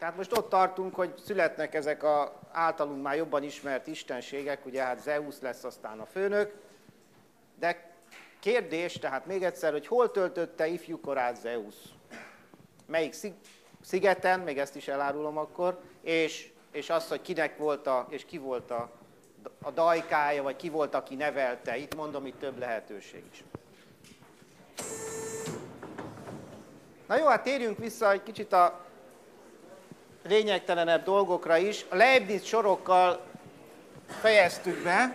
Tehát most ott tartunk, hogy születnek ezek az általunk már jobban ismert istenségek, ugye hát Zeus lesz aztán a főnök, de kérdés, tehát még egyszer, hogy hol töltötte ifjúkorát Zeus? Melyik szigeten, még ezt is elárulom akkor, és az, hogy kinek volt és ki volt a dajkája, vagy ki volt, aki nevelte. Itt mondom, itt több lehetőség is. Na jó, hát térjünk vissza egy kicsit a lényegtelenebb dolgokra is. A Leibniz sorokkal fejeztük be.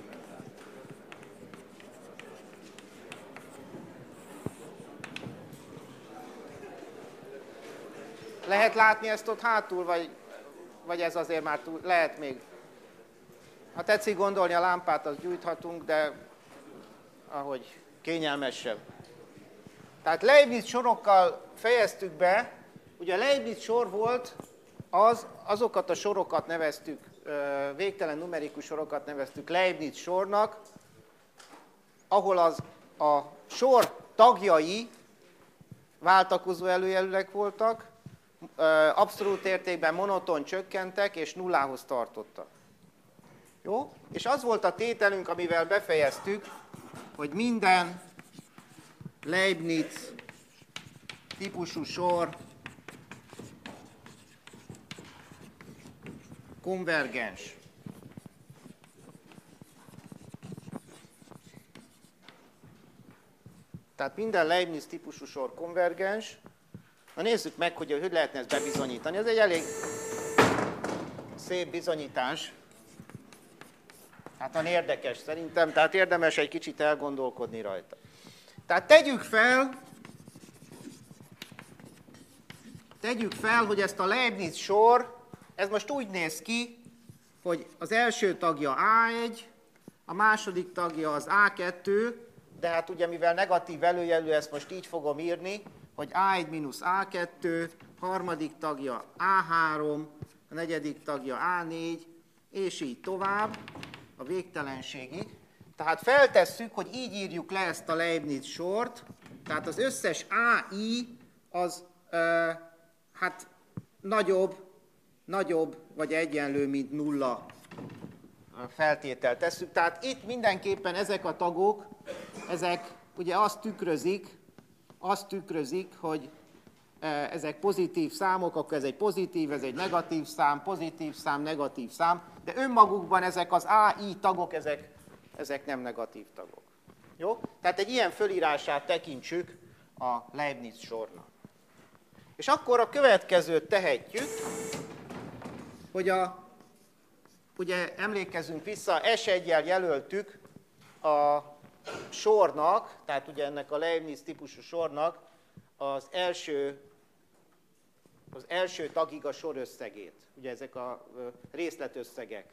Lehet látni ezt ott hátul, vagy ez azért már túl, lehet még. Ha tetszik gondolni, a lámpát azt gyújthatunk, de ahogy kényelmesebb. Tehát Leibniz sorokkal fejeztük be, ugye Leibniz sor volt, azokat a sorokat neveztük, végtelen numerikus sorokat neveztük Leibniz sornak, ahol a sor tagjai váltakozó előjelűek voltak, abszolút értékben monoton csökkentek, és nullához tartottak. Jó? És az volt a tételünk, amivel befejeztük, hogy minden Leibniz típusú sor konvergens. Tehát minden Leibniz típusú sor konvergens. Na nézzük meg, hogy lehetne ezt bebizonyítani. Ez egy elég szép bizonyítás. Hát van érdekes szerintem, tehát érdemes egy kicsit elgondolkodni rajta. Tehát tegyük fel, hogy ezt a Leibniz sor, ez most úgy néz ki, hogy az első tagja A1, a második tagja az A2, de hát ugye mivel negatív előjelű, ezt most így fogom írni, hogy A1 mínusz A2, harmadik tagja A3, a negyedik tagja A4, és így tovább, a végtelenségig. Tehát feltesszük, hogy így írjuk le ezt a Leibniz sort, tehát az összes AI az hát nagyobb vagy egyenlő, mint nulla feltételt tesszük. Tehát itt mindenképpen ezek a tagok, ezek ugye azt tükrözik, hogy ezek pozitív számok, akkor ez egy pozitív, ez egy negatív szám, pozitív szám, negatív szám, de önmagukban ezek az AI tagok, ezek nem negatív tagok. Jó? Tehát egy ilyen fölírását tekintsük a Leibniz sornak. És akkor a következőt tehetjük, hogy ugye emlékezzünk vissza, S1-jel jelöltük a sornak, tehát ugye ennek a Leibniz típusú sornak az első tagig a sor összegét. Ugye ezek a részletösszegek.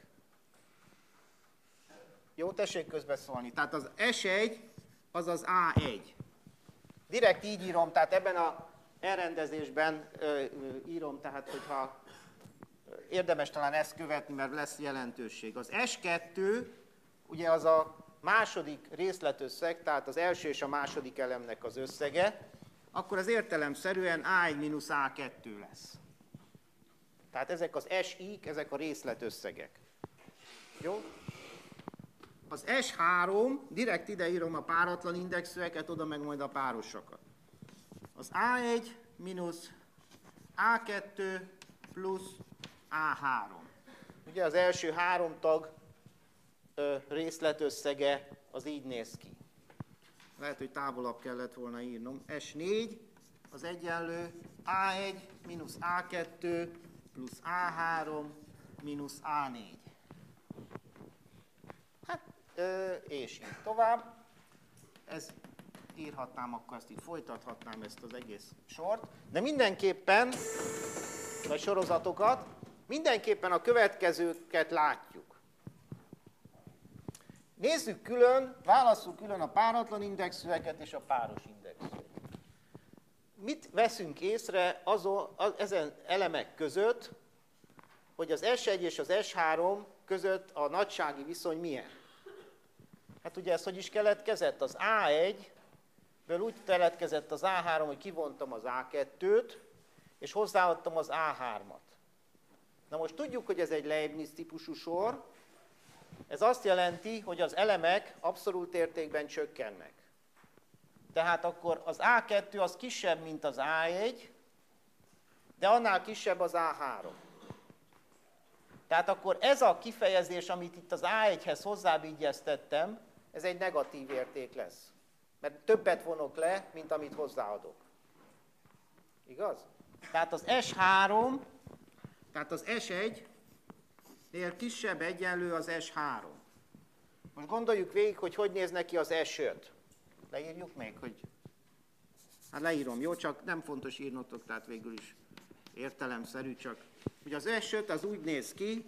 Jó, tessék közbeszólni. Tehát az S1 az az A1. Direkt így írom, tehát ebben a elrendezésben írom, tehát hogyha érdemes talán ezt követni, mert lesz jelentőség. Az S2 ugye az a második részletösszeg, tehát az első és a második elemnek az összege, akkor az értelemszerűen A1 mínusz A2 lesz. Tehát ezek az SI-k, ezek a részletösszegek. Jó? Az S3, direkt ide írom a páratlan indexűeket, oda meg majd a párosokat. Az A1 mínusz A2 plusz A3. Ugye az első három tag részletösszege az így néz ki. Lehet, hogy távolabb kellett volna írnom. S4 az egyenlő A1 mínusz A2 plusz A3 mínusz A4. Hát, és így tovább. Ez írhatnám, akkor ezt így folytathatnám ezt az egész sort. De mindenképpen, vagy sorozatokat, mindenképpen a következőket látjuk. Nézzük külön, válasszuk külön a páratlan indexűeket és a páros indexűeket. Mit veszünk észre ezen elemek között, hogy az S1 és az S3 között a nagysági viszony milyen? Hát ugye ez hogy is keletkezett? Az A1-ből úgy keletkezett az A3, hogy kivontam az A2-t, és hozzáadtam az A3-at. Na most tudjuk, hogy ez egy Leibniz típusú sor, ez azt jelenti, hogy az elemek abszolút értékben csökkennek. Tehát akkor az A2 az kisebb, mint az A1, de annál kisebb az A3. Tehát akkor ez a kifejezés, amit itt az A1-hez hozzávigyeztettem, ez egy negatív érték lesz. Mert többet vonok le, mint amit hozzáadok. Igaz? Tehát az S3, tehát az S1-nél kisebb egyenlő az S3. Most gondoljuk végig, hogy néz neki az S5. Leírjuk még, hogy... Hát leírom, jó? Csak nem fontos írnotok, tehát végül is értelemszerű, csak... Ugye az S5 az úgy néz ki,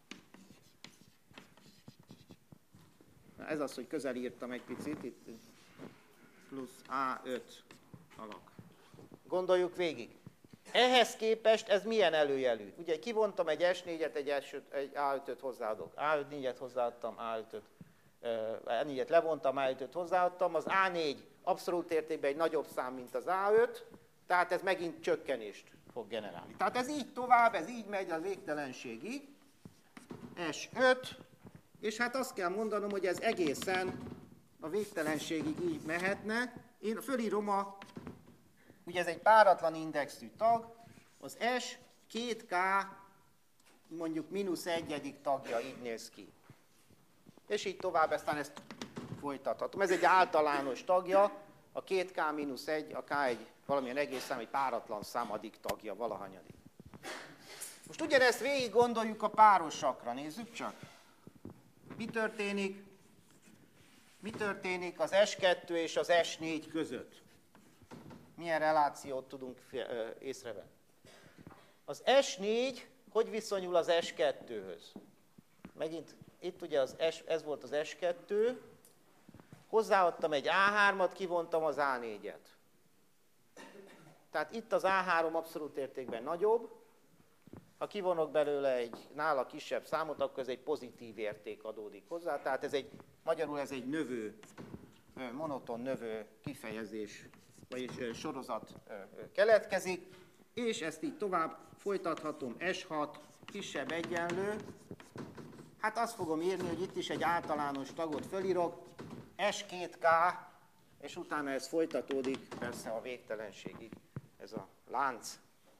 ez az, hogy közel írtam egy picit, itt plusz A5 alak. Gondoljuk végig. Ehhez képest ez milyen előjelű? Ugye kivontam egy S4-et, egy A5-öt hozzáadok. A4-et hozzáadtam, A4-et levontam, A5-öt hozzáadtam. Az A4 abszolút értékben egy nagyobb szám, mint az A5, tehát ez megint csökkenést fog generálni. Tehát ez így tovább, ez így megy a végtelenségig. S5, és hát azt kell mondanom, hogy ez egészen a végtelenségig így mehetne. Én fölírom ugye ez egy páratlan indexű tag, az S 2K mondjuk -1. Tagja így néz ki. És így tovább, aztán ezt folytathatom. Ez egy általános tagja, a 2K-1, a K egy valamilyen egész szám, egy páratlan számadik tagja, valahanyadik. Most ugyanezt végig gondoljuk a párosakra, nézzük csak. Mi történik? Mi történik az S2 és az S4 között? Milyen relációt tudunk észrevenni? Az S4 hogy viszonyul az S2-höz? Megint itt ugye ez volt az S2, hozzáadtam egy A3-at, kivontam az A4-et. Tehát itt az A3 abszolút értékben nagyobb, ha kivonok belőle egy nála kisebb számot, akkor ez egy pozitív érték adódik hozzá. Tehát magyarul ez egy növő, monoton növő kifejezés, vagyis sorozat keletkezik, és ezt így tovább folytathatom. S6 kisebb egyenlő. Hát azt fogom írni, hogy itt is egy általános tagot fölírok, S2K, és utána ez folytatódik persze a végtelenségig, ez a lánc.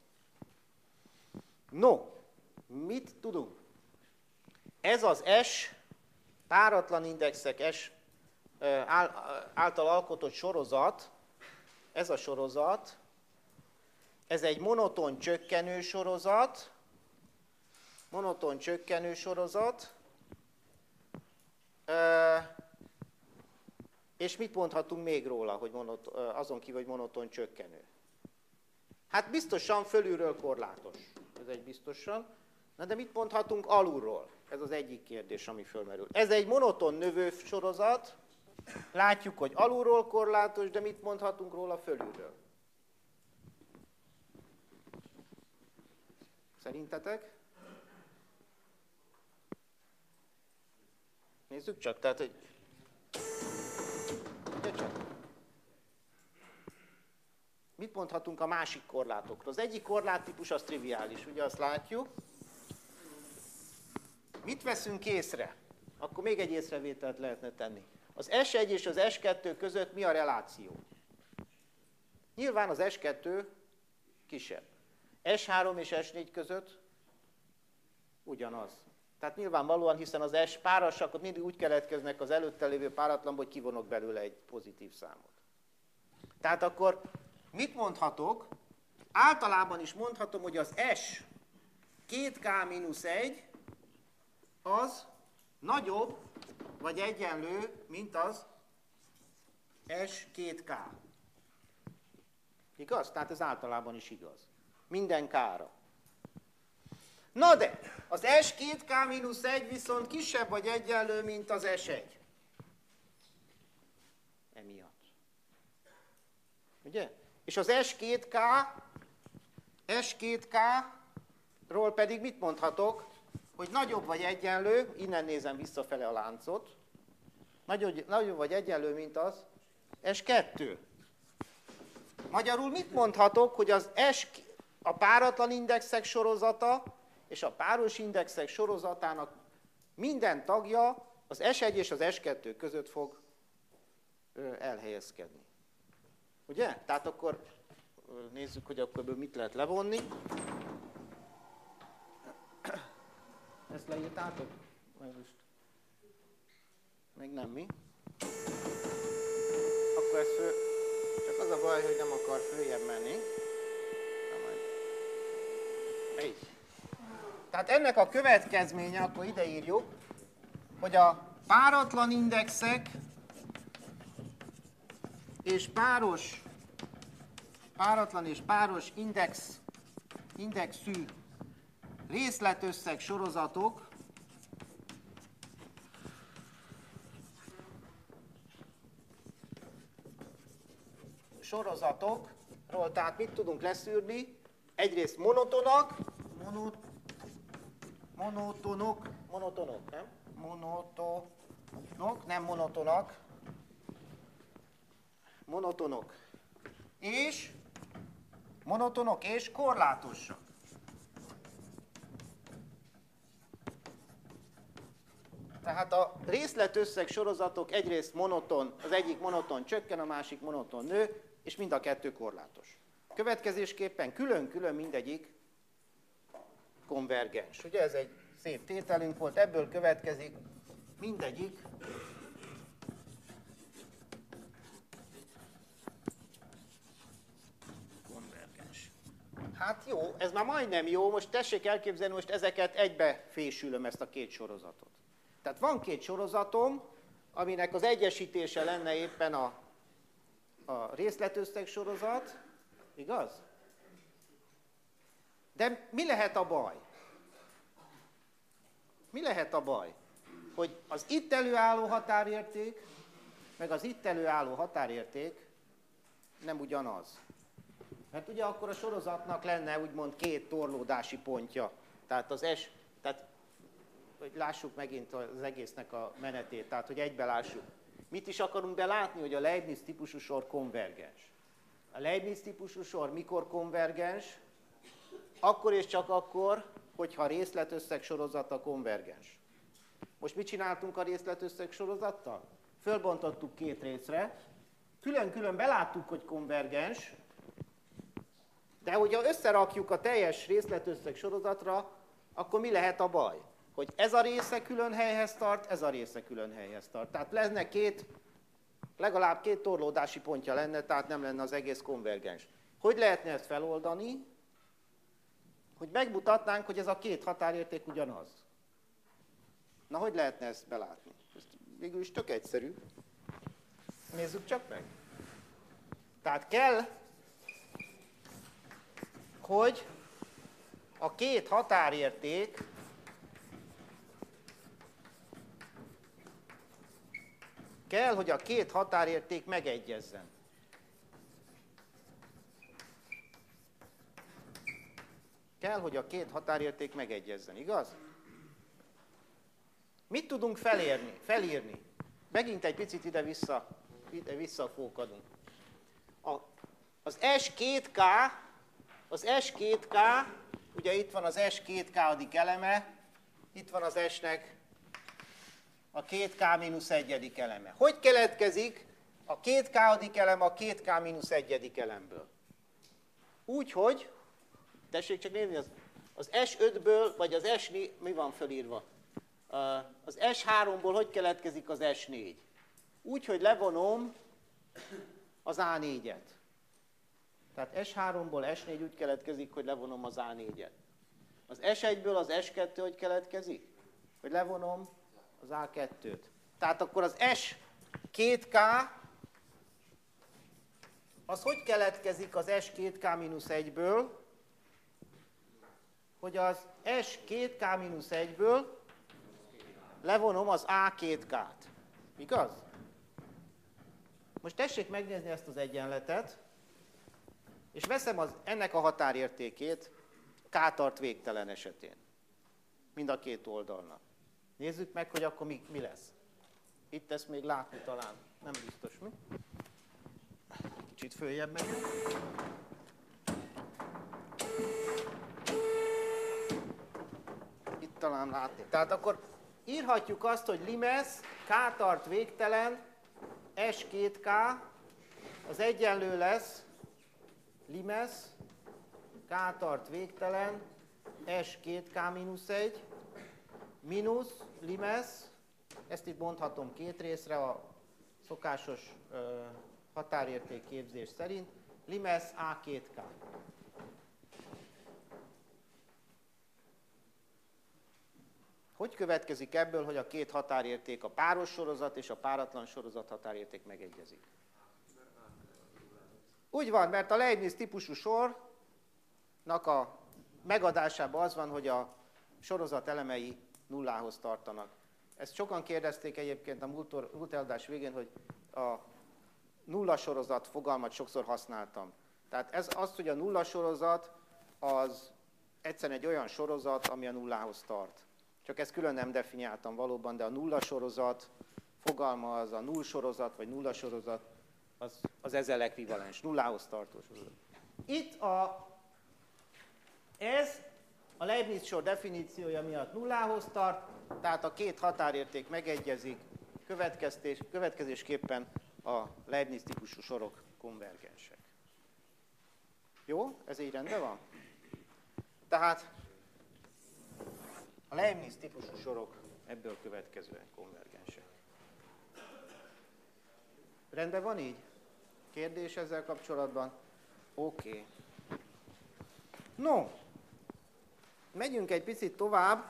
No, mit tudunk? Ez az S, páratlan indexek S által alkotott sorozat, ez a sorozat, ez egy monoton csökkenő sorozat, és mit mondhatunk még róla, hogy azon kívül, hogy monoton csökkenő? Hát biztosan fölülről korlátos, ez egy biztosan. Na de mit mondhatunk alulról? Ez az egyik kérdés, ami fölmerül. Ez egy monoton növő sorozat, látjuk, hogy alulról korlátos, de mit mondhatunk róla fölülről? Szerintetek? Nézzük csak, tehát, hogy... Mit mondhatunk a másik korlátokról? Az egyik korláttípus az triviális, ugye azt látjuk. Mit veszünk észre? Akkor még egy észrevételt lehetne tenni. Az S1 és az S2 között mi a reláció? Nyilván az S2 kisebb. S3 és S4 között ugyanaz. Tehát nyilvánvalóan, hiszen az S párosak ott mindig úgy keletkeznek az előtte lévő páratlanból, hogy kivonok belőle egy pozitív számot. Tehát akkor mit mondhatok? Általában is mondhatom, hogy az S 2K-1 az nagyobb vagy egyenlő, mint az S2K. Igaz? Tehát ez általában is igaz. Minden K-ra. Na de, az S2K-1 viszont kisebb vagy egyenlő, mint az S1. Emiatt. Ugye? És az S2K-ról pedig mit mondhatok? Hogy nagyobb vagy egyenlő, innen nézem visszafele a láncot, nagyobb vagy egyenlő, mint az S2. Magyarul mit mondhatok, hogy az a páratlan indexek sorozata és a páros indexek sorozatának minden tagja az S1 és az S2 között fog elhelyezkedni. Ugye? Tehát akkor nézzük, hogy akkor mit lehet levonni. Ezt leírtátok? Még nem mi? Akkor ez csak az a baj, hogy nem akar följebb menni. Így. Tehát ennek a következménye, akkor ide írjuk, hogy a páratlan indexek és páratlan és páros indexű részletösszeg sorozatokról, tehát mit tudunk leszűrni? Egyrészt monotonok, monotonok és korlátosak. Tehát a részletösszeg sorozatok egyrészt monoton, az egyik monoton csökken, a másik monoton nő, és mind a kettő korlátos. Következésképpen külön-külön mindegyik konvergens. Ugye ez egy szép tételünk volt, ebből következik mindegyik konvergens. Hát jó, ez már majdnem jó, most tessék elképzelni, most ezeket egybe fésülöm, ezt a két sorozatot. Tehát van két sorozatom, aminek az egyesítése lenne éppen a részletösszeg sorozat, igaz? De mi lehet a baj? Mi lehet a baj? Hogy az itt előálló határérték, meg az itt előálló határérték nem ugyanaz. Mert ugye akkor a sorozatnak lenne úgymond két torlódási pontja. Tehát az S, tehát hogy lássuk megint az egésznek a menetét, tehát hogy egybe lássuk. Mit is akarunk belátni, hogy a Leibniz típusú sor konvergens? A Leibniz típusú sor mikor konvergens? Akkor és csak akkor, hogyha a részletösszeg sorozata konvergens. Most mit csináltunk a részletösszeg sorozattal? Fölbontottuk két részre, külön-külön beláttuk, hogy konvergens, de hogyha összerakjuk a teljes részletösszeg sorozatra, akkor mi lehet a baj? Hogy ez a része külön helyhez tart, ez a része külön helyhez tart. Tehát lenne legalább két torlódási pontja lenne, tehát nem lenne az egész konvergens. Hogy lehetne ezt feloldani? Hogy megmutatnánk, hogy ez a két határérték ugyanaz. Na, hogy lehetne ezt belátni? Ez végül is tök egyszerű. Nézzük csak meg. Tehát kell, hogy a két határérték megegyezzen. Kell, hogy a két határérték megegyezzen, igaz? Mit tudunk felírni? Megint egy picit ide-vissza fókadunk. Az S2K, ugye itt van az S2K eleme, itt van az S-nek a 2K-1. eleme. Hogy keletkezik a 2K elem a 2K-1. elemből? Úgy, hogy, tessék csak nézni, az S5-ből, vagy az S4, mi van fölírva? Az S3-ból hogy keletkezik az S4? Úgy, hogy levonom az A4-et. Tehát S3-ból S4 úgy keletkezik, hogy levonom az A4-et. Az S1-ből az S2 hogy keletkezik? Hogy levonom az A2-t. Tehát akkor az S2K, az hogy keletkezik az S2K-1-ből? Hogy az S2K-1-ből levonom az A2K-t. Igaz? Most tessék megnézni ezt az egyenletet, és veszem ennek a határértékét K tart végtelen esetén. Mind a két oldalnak. Nézzük meg, hogy akkor mi lesz. Itt ezt még látni talán nem biztos, mi? Kicsit följebb megyünk. talán látni. Tehát akkor írhatjuk azt, hogy limes k tart végtelen, S2K, az egyenlő lesz limes k tart végtelen, S2K mínusz 1, mínusz limes, ezt itt mondhatom két részre a szokásos határértékképzés szerint, limes A2K. Hogy következik ebből, hogy a két határérték, a páros sorozat és a páratlan sorozat határérték megegyezik? Úgy van, mert a Leibniz típusú sornak a megadásában az van, hogy a sorozat elemei nullához tartanak. Ezt sokan kérdezték egyébként a múlt előadás végén, hogy a nulla sorozat fogalmat sokszor használtam. Tehát ez az, hogy a nulla sorozat az egyszerűen egy olyan sorozat, ami a nullához tart. Csak ezt külön nem definiáltam valóban, de a nulla sorozat fogalma az a null sorozat, vagy nulla sorozat, az ezzel ekvivalens, nullához tartó sorozat. Itt ez a Leibniz sor definíciója miatt nullához tart, tehát a két határérték megegyezik, következésképpen a Leibniz típusú sorok konvergensek. Jó? Ez így rendben van? Tehát a Leibniz típusú sorok ebből következően konvergensek. Rendben van így? Kérdés ezzel kapcsolatban? Oké. No, megyünk egy picit tovább.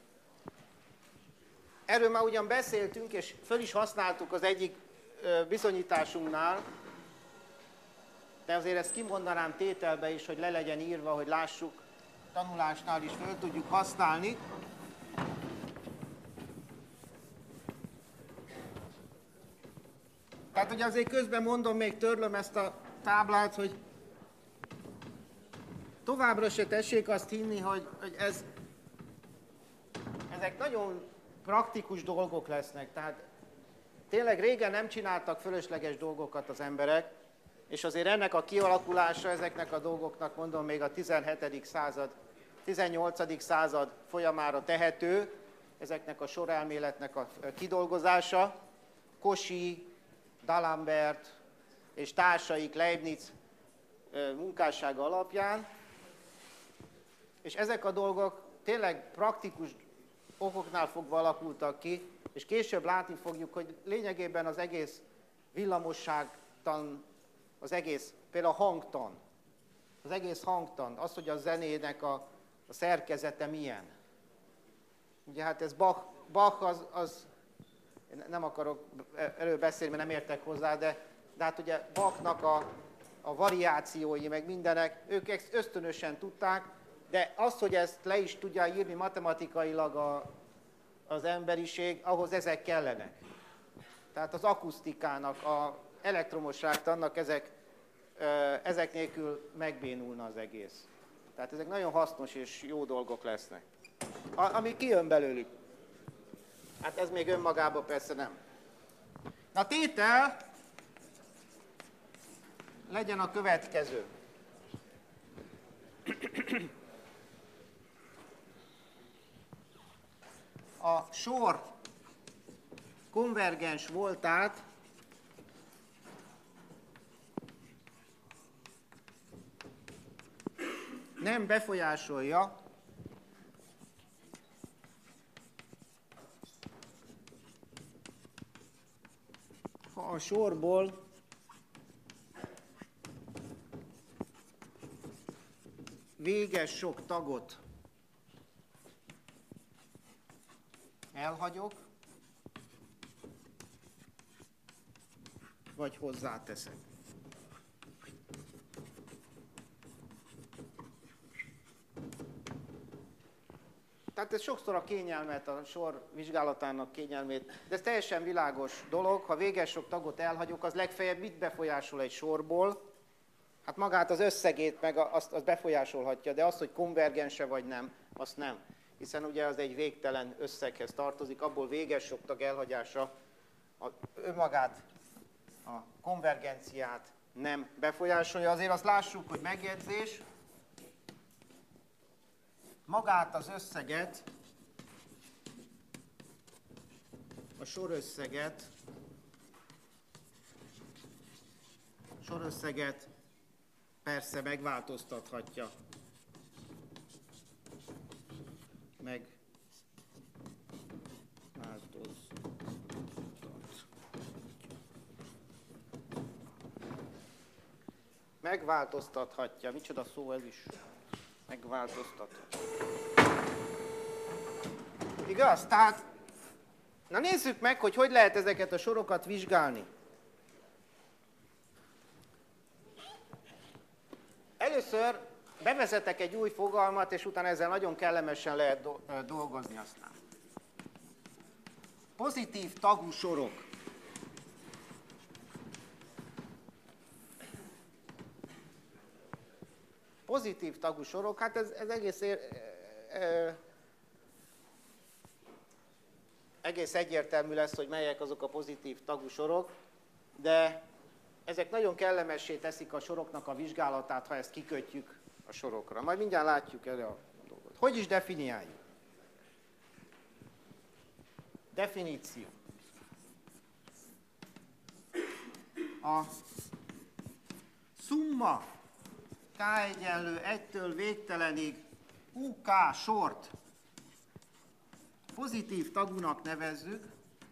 Erről már ugyan beszéltünk, és föl is használtuk az egyik bizonyításunknál, de azért ezt kimondanám tételbe is, hogy le legyen írva, hogy lássuk, tanulásnál is föl tudjuk használni. Tehát ugye azért közben mondom, még törlöm ezt a táblát, hogy továbbra se tessék azt hinni, hogy ezek nagyon praktikus dolgok lesznek. Tehát tényleg régen nem csináltak fölösleges dolgokat az emberek, és azért ennek a kialakulása, ezeknek a dolgoknak mondom még a 17. század, 18. század folyamára tehető, ezeknek a sorelméletnek a kidolgozása. Cauchy, D'Alembert és társaik Leibniz munkássága alapján, és ezek a dolgok tényleg praktikus okoknál fogva alakultak ki, és később látni fogjuk, hogy lényegében az egész villamosságtan, az egész, például a hangtan, az egész hangtan, az, hogy a zenének a szerkezete milyen. Ugye hát ez Bach az nem akarok erről beszélni, mert nem értek hozzá, de hát ugye Bachnak a variációi, meg mindenek, ők ezt ösztönösen tudták, de az, hogy ezt le is tudja írni matematikailag az emberiség, ahhoz ezek kellenek. Tehát az akusztikának, az elektromosságtannak ezek nélkül megbénulna az egész. Tehát ezek nagyon hasznos és jó dolgok lesznek. Ami kijön belőlük. Hát ez még önmagában persze nem. Na tétel legyen a következő. A sor konvergens voltát nem befolyásolja ha a sorból véges sok tagot elhagyok, vagy hozzáteszek. Tehát ez sokszor a kényelmet, a sor vizsgálatának kényelmét, de ez teljesen világos dolog, ha véges sok tagot elhagyok, az legfeljebb mit befolyásol egy sorból? Hát magát az összegét meg azt befolyásolhatja, de az, hogy konvergense vagy nem, azt nem. Hiszen ugye az egy végtelen összeghez tartozik, abból véges sok tag elhagyása önmagát, a konvergenciát nem befolyásolja. Azért azt lássuk, hogy megjegyzés, magát az összeget a sorösszeget persze megváltoztathatja. Megváltoztathatja. Micsoda szó ez is? Megváltoztathatja. Igaz? Tehát, na nézzük meg, hogy lehet ezeket a sorokat vizsgálni. Először bevezetek egy új fogalmat, és utána ezzel nagyon kellemesen lehet dolgozni aztán. Pozitív tagú sorok. Pozitív tagú sorok, hát ez egész egyértelmű lesz, hogy melyek azok a pozitív tagú sorok, de ezek nagyon kellemessé teszik a soroknak a vizsgálatát, ha ezt kikötjük a sorokra. Majd mindjárt látjuk erre a dolgot. Hogy is definiáljuk? Definíció. A szumma k egyenlő 1-től végtelenig UK sort pozitív tagúnak nevezzük,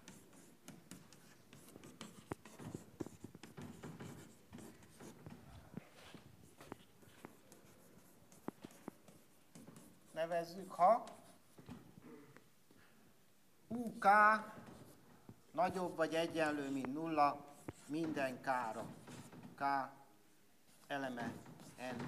ha UK nagyobb vagy egyenlő, mint 0 minden k-ra. K eleme n.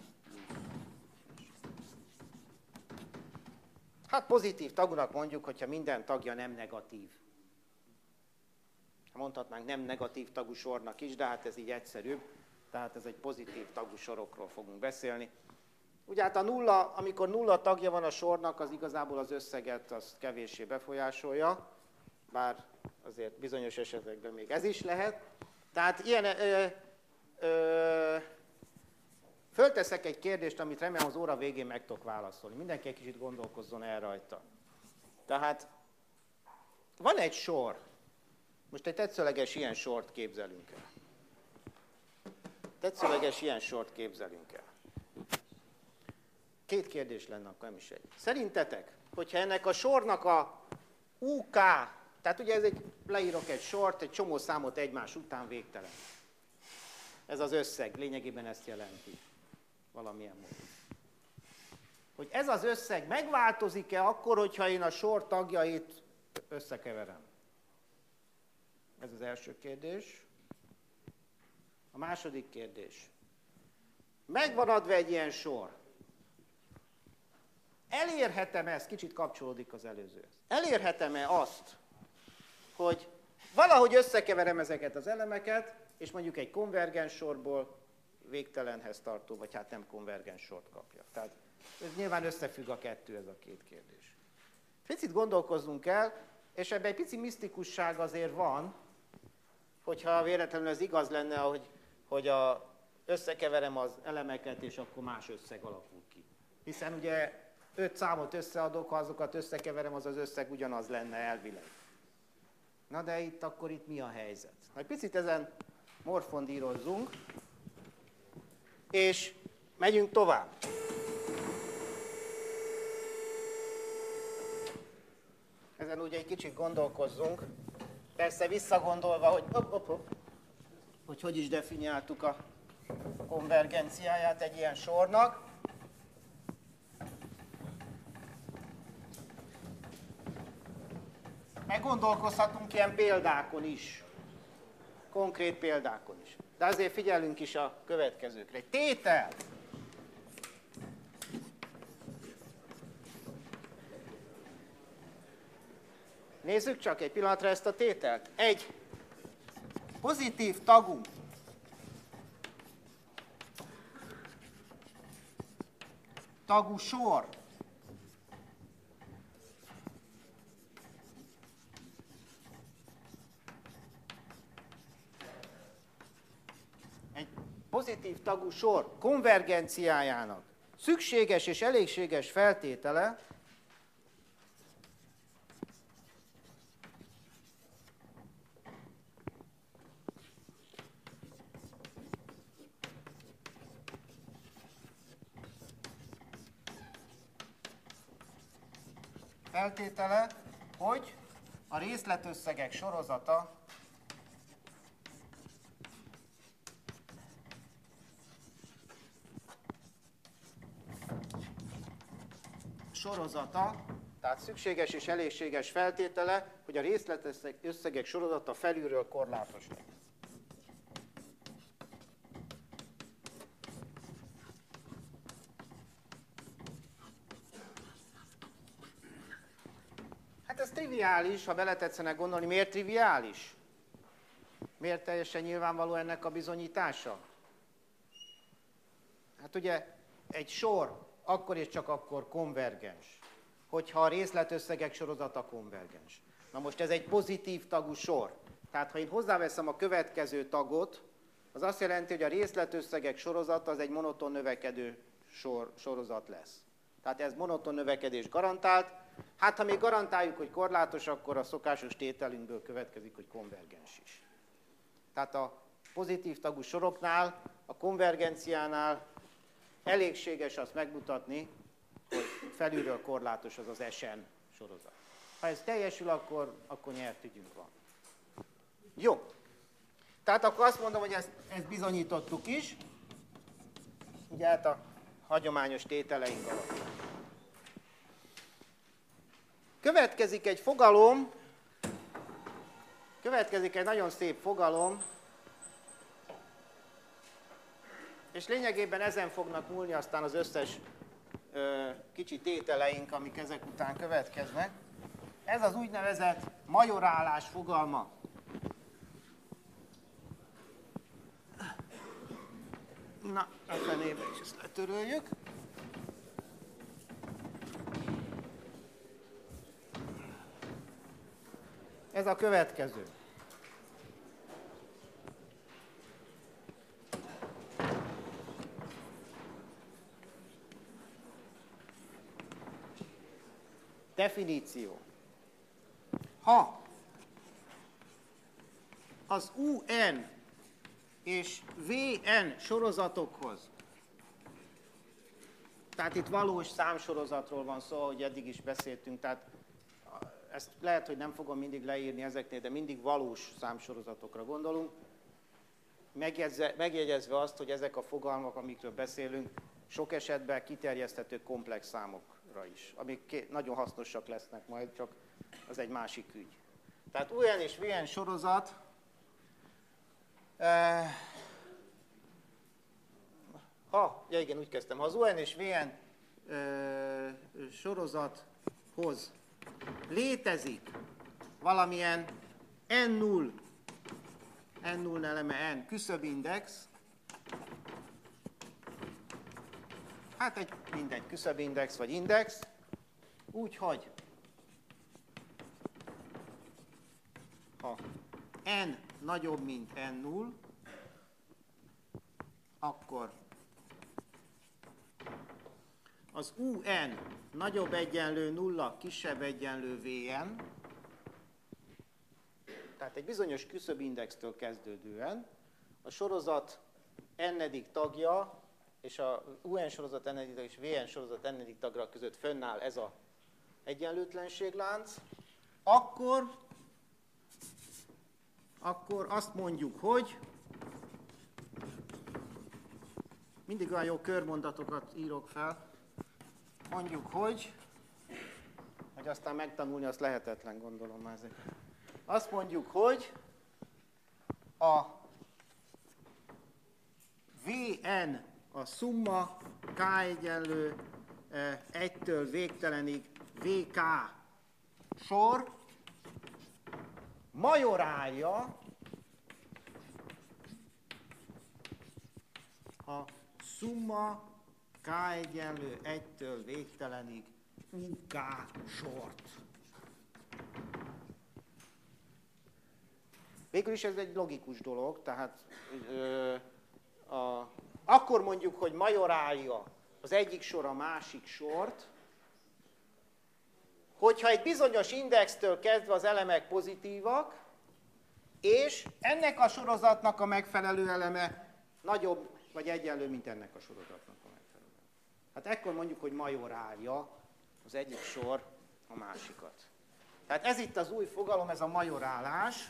Hát pozitív tagúnak mondjuk, hogyha minden tagja nem negatív. Mondhatnánk nem negatív tagú sornak is, de hát ez így egyszerűbb. Tehát ez egy pozitív tagú sorokról fogunk beszélni. Ugye hát amikor 0 tagja van a sornak, az igazából az összeget azt kevéssé befolyásolja, bár azért bizonyos esetekben még ez is lehet. Tehát fölteszek egy kérdést, amit remélem az óra végén meg tudok válaszolni. Mindenki egy kicsit gondolkozzon el rajta. Tehát van egy sor, most egy tetszőleges ilyen sort képzelünk el. Két kérdés lenne, akkor nem is egy. Szerintetek, hogyha ennek a sornak a UK, tehát ugye leírok egy sort, egy csomó számot egymás után végtelen. Ez az összeg, lényegében ezt jelenti. Valamilyen módon. Hogy ez az összeg megváltozik-e akkor, hogyha én a sor tagjait összekeverem? Ez az első kérdés. A második kérdés. Megvan adva egy ilyen sor. Elérhetem-e, ez kicsit kapcsolódik az előzőhez, elérhetem-e azt, hogy valahogy összekeverem ezeket az elemeket, és mondjuk egy konvergens sorból végtelenhez tartó, vagy hát nem konvergens sort kapja. Tehát ez nyilván összefügg a kettő, ez a két kérdés. Picit gondolkozzunk el, és ebben egy pici misztikusság azért van, hogyha véletlenül ez igaz lenne, hogy összekeverem az elemeket, és akkor más összeg alakul ki. Hiszen ugye 5 számot összeadok, ha azokat összekeverem, az összeg ugyanaz lenne elvileg. Na de akkor mi a helyzet? Na, egy picit ezen morfondírozzunk, és megyünk tovább. Ezen ugye egy kicsit gondolkozzunk. Persze visszagondolva, hogy is definiáltuk a konvergenciáját egy ilyen sornak. Meggondolkozhatunk ilyen példákon is, konkrét példákon is. De azért figyelünk is a következőkre. Egy tétel. Nézzük csak egy pillanatra ezt a tételt. Egy pozitív tagú sor pozitív tagú sor konvergenciájának szükséges és elégséges feltétele feltétele, hogy a részletösszegek sorozata tehát szükséges és elégséges feltétele, hogy a részletösszegek sorozata felülről korlátos lesz. Hát ez triviális, ha beletetszenek gondolni. Miért triviális? Miért teljesen nyilvánvaló ennek a bizonyítása? Hát ugye egy sor akkor és csak akkor konvergens, hogyha a részletösszegek sorozata konvergens. Na most ez egy pozitív tagú sor. Tehát ha én hozzáveszem a következő tagot, az azt jelenti, hogy a részletösszegek sorozata az egy monoton növekedő sorozat lesz. Tehát ez monoton növekedés garantált. Hát ha még garantáljuk, hogy korlátos, akkor a szokásos tételünkből következik, hogy konvergens is. Tehát a pozitív tagú soroknál, a konvergenciánál elégséges azt megmutatni, hogy felülről korlátos az az Sn sorozat. Ha ez teljesül, akkor nyert ügyünk van. Jó. Tehát akkor azt mondom, hogy ezt bizonyítottuk is, ugye hát a hagyományos tételeink alapján. Következik egy fogalom, következik egy nagyon szép fogalom, és lényegében ezen fognak múlni aztán az összes kicsi tételeink, amik ezek után következnek. Ez az úgynevezett majorálás fogalma. Na, a fenébe is ezt letöröljük. Ez a következő. Definíció. Ha az UN és VN sorozatokhoz, tehát itt valós számsorozatról van szó, ahogy eddig is beszéltünk, tehát ezt lehet, hogy nem fogom mindig leírni ezeknél, de mindig valós számsorozatokra gondolunk, megjegyezve azt, hogy ezek a fogalmak, amikről beszélünk, sok esetben kiterjeszthető komplex számokra is, amik nagyon hasznosak lesznek majd, csak az egy másik ügy. Tehát UN és VN sorozat, igen, úgy kezdtem. Ha az UN és VN sorozathoz létezik valamilyen N0 eleme N küszöbindex, hát egy mindegy küszöbindex vagy index, úgyhogy ha N nagyobb, mint N0, akkor az UN nagyobb egyenlő 0, kisebb egyenlő VN, tehát egy bizonyos küszöbindextől kezdődően a sorozat n-edik tagja és a UN sorozat n-edik tagja és VN sorozat n-edik tagra között fönnáll ez az egyenlőtlenséglánc, akkor azt mondjuk, hogy mindig olyan jó körmondatokat írok fel, mondjuk, hogy aztán megtanulni azt lehetetlen, gondolom már ezek. Azt mondjuk, hogy a Vn a szumma k egyenlő 1-től végtelenig Vk sor majorálja a szumma k egyenlő 1-től végtelenig uk sort. Végül is ez egy logikus dolog, tehát akkor mondjuk, hogy majorálja az egyik sor a másik sort, hogyha egy bizonyos indextől kezdve az elemek pozitívak, és ennek a sorozatnak a megfelelő eleme nagyobb vagy egyenlő, mint ennek a sorozatnak a megfelelő. Hát ekkor mondjuk, hogy majorálja az egyik sor a másikat. Tehát ez itt az új fogalom, ez a majorálás.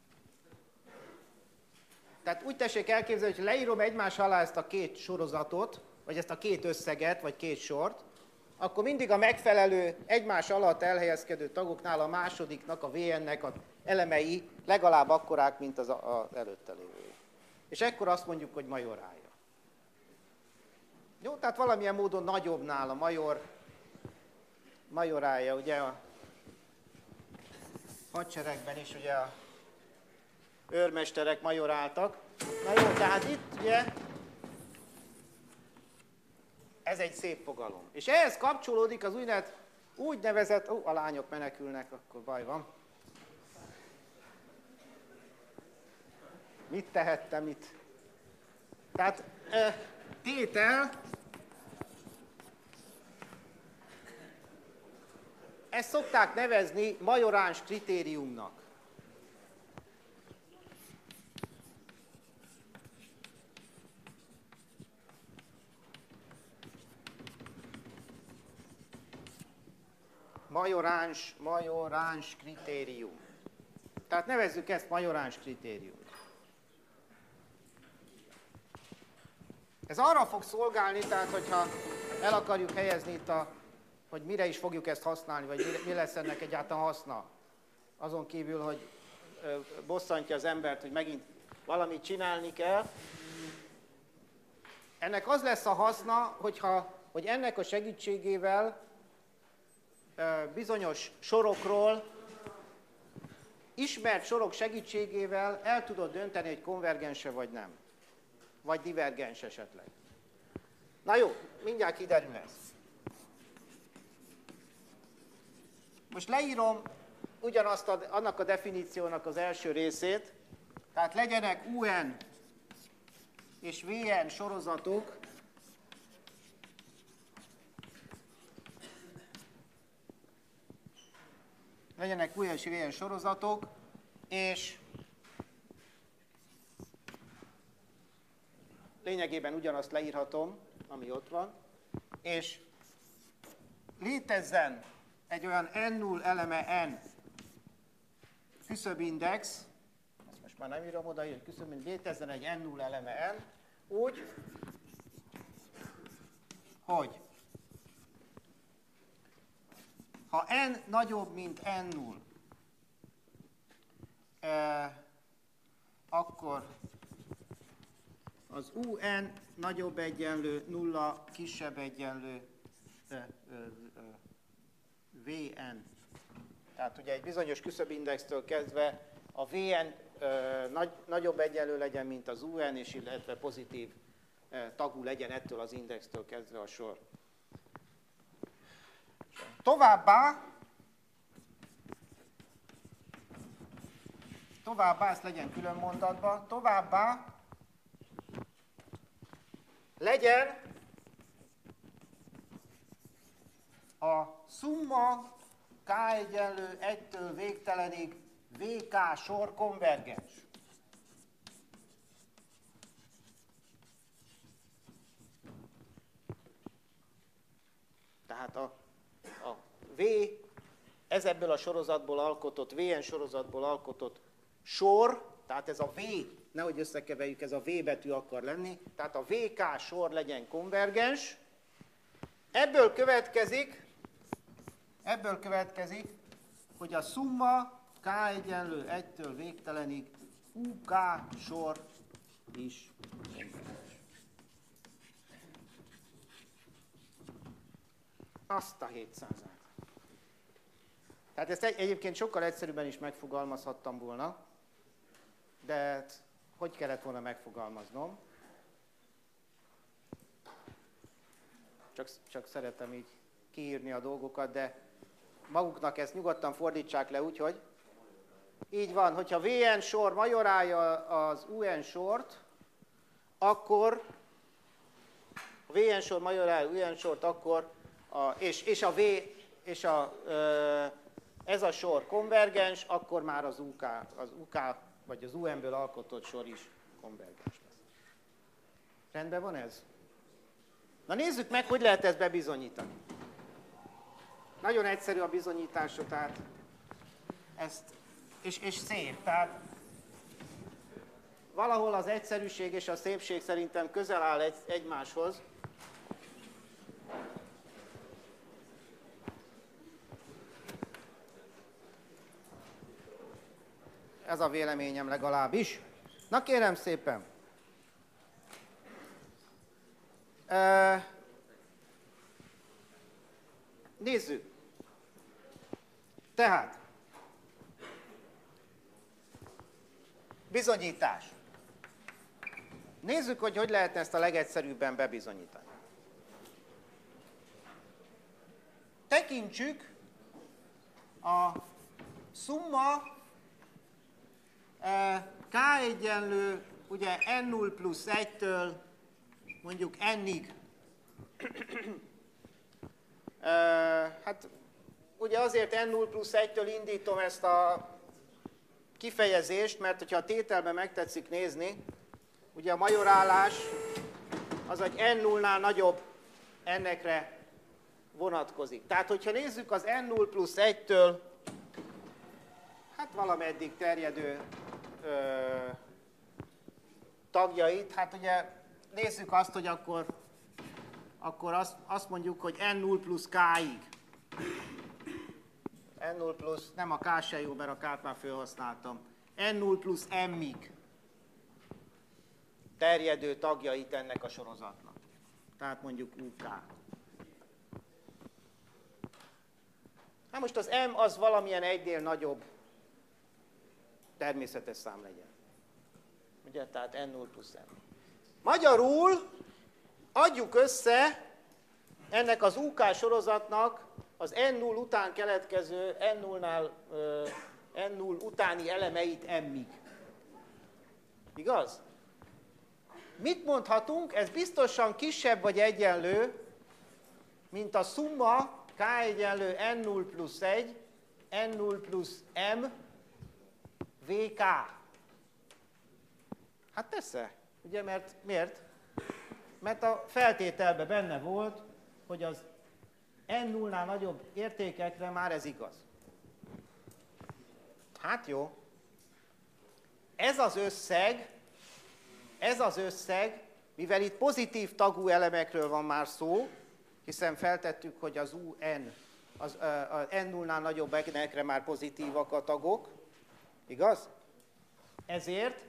Tehát úgy tessék elképzelni, hogy leírom egymás alá ezt a két sorozatot, vagy ezt a két összeget, vagy két sort, akkor mindig a megfelelő egymás alatt elhelyezkedő tagoknál a másodiknak, a VN-nek az elemei legalább akkorák, mint az előtte lévő. És ekkor azt mondjuk, hogy majorálja. Jó, tehát valamilyen módon nagyobbnál a majorálja, ugye a hadseregben is ugye a őrmesterek majoráltak. Na jó, tehát itt ugye ez egy szép fogalom. És ehhez kapcsolódik az úgynevezett, a lányok menekülnek, akkor baj van. Mit tehettem itt? Tehát tétel, ezt szokták nevezni majoráns kritériumnak. Majoráns kritérium. Tehát nevezzük ezt majoráns kritérium. Ez arra fog szolgálni, tehát hogyha el akarjuk helyezni itt hogy mire is fogjuk ezt használni, vagy mi lesz ennek egyáltalán haszna. Azon kívül, hogy bosszantja az embert, hogy megint valamit csinálni kell. Ennek az lesz a haszna, hogy ennek a segítségével bizonyos sorokról, ismert sorok segítségével el tudod dönteni, hogy konvergense vagy nem. Vagy divergens esetleg. Na jó, mindjárt kiderül ez. Most leírom ugyanazt annak a definíciónak az első részét, tehát legyenek UN és VN sorozatok, és lényegében ugyanazt leírhatom, ami ott van, és létezzen egy olyan N0 eleme N küszöbindex, ezt most már nem írom oda, hogy küszöbindex, létezzen egy N0 eleme N, úgy, hogy ha N nagyobb, mint N0, akkor az UN nagyobb egyenlő 0, kisebb egyenlő VN. Tehát ugye egy bizonyos küszöbindextől kezdve a VN nagyobb egyenlő legyen, mint az UN, és illetve pozitív tagú legyen ettől az indextől kezdve a sor. Továbbá ezt legyen külön mondatban, továbbá legyen a szumma K egyenlő 1-től végtelenig VK sor konvergens. Tehát a V, ez ebből a sorozatból alkotott, VN sorozatból alkotott sor, tehát ez a V, nehogy összekeverjük, ez a V betű akar lenni, tehát a VK sor legyen konvergens. Ebből következik, hogy a szumma K egyenlő 1-től végtelenig UK sor is konvergens. Azt a 700-át. Tehát ezt egyébként sokkal egyszerűbben is megfogalmazhattam volna, de hogy kellett volna megfogalmaznom? Csak szeretem így kiírni a dolgokat, de maguknak ezt nyugodtan fordítsák le úgy, hogy így van, hogyha VN sor majorálja az UN sort, akkor a VN sor majorálja az UN sort, akkor ez a sor konvergens, akkor már az UK vagy az UN-ből alkotott sor is konvergens lesz. Rendben van ez? Na nézzük meg, hogy lehet ezt bebizonyítani. Nagyon egyszerű a bizonyítása, tehát ezt, és szép. Tehát valahol az egyszerűség és a szépség szerintem közel áll egymáshoz. Ez a véleményem legalábbis. Na kérem szépen. Nézzük. Tehát, bizonyítás. Nézzük, hogy lehetne ezt a legegyszerűbben bebizonyítani. Tekintsük a szumma k egyenlő, ugye n0 plusz 1-től mondjuk n-ig. Hát ugye azért n0 plusz 1-től indítom ezt a kifejezést, mert hogyha a tételben megtetszik nézni, ugye a majorálás az egy n0-nál nagyobb n-ekre vonatkozik. Tehát, hogyha nézzük az n0 plusz 1-től, hát valameddig terjedő tagjait, hát ugye nézzük azt, hogy akkor azt mondjuk, hogy n0 plusz k-ig. n0 plusz, nem a k se jó, mert a k-t már felhasználtam. n0 plusz m-ig terjedő tagjait ennek a sorozatnak. Tehát mondjuk UK. Na most az m az valamilyen egynél nagyobb természetes szám legyen. Ugye, tehát n0 plusz m. Magyarul adjuk össze ennek az UK sorozatnak az n0 után keletkező, n0 utáni elemeit m-ig. Igaz? Mit mondhatunk? Ez biztosan kisebb vagy egyenlő, mint a szumma k egyenlő n0 plusz 1, n0 plusz m, vk. Hát persze, ugye, mert miért? Mert a feltételben benne volt, hogy az n0-nál nagyobb értékekre már ez igaz. Hát jó. Ez az összeg, mivel itt pozitív tagú elemekről van már szó, hiszen feltettük, hogy az UN, a n0-nál nagyobb n-ekre már pozitívak a tagok, igaz? Ezért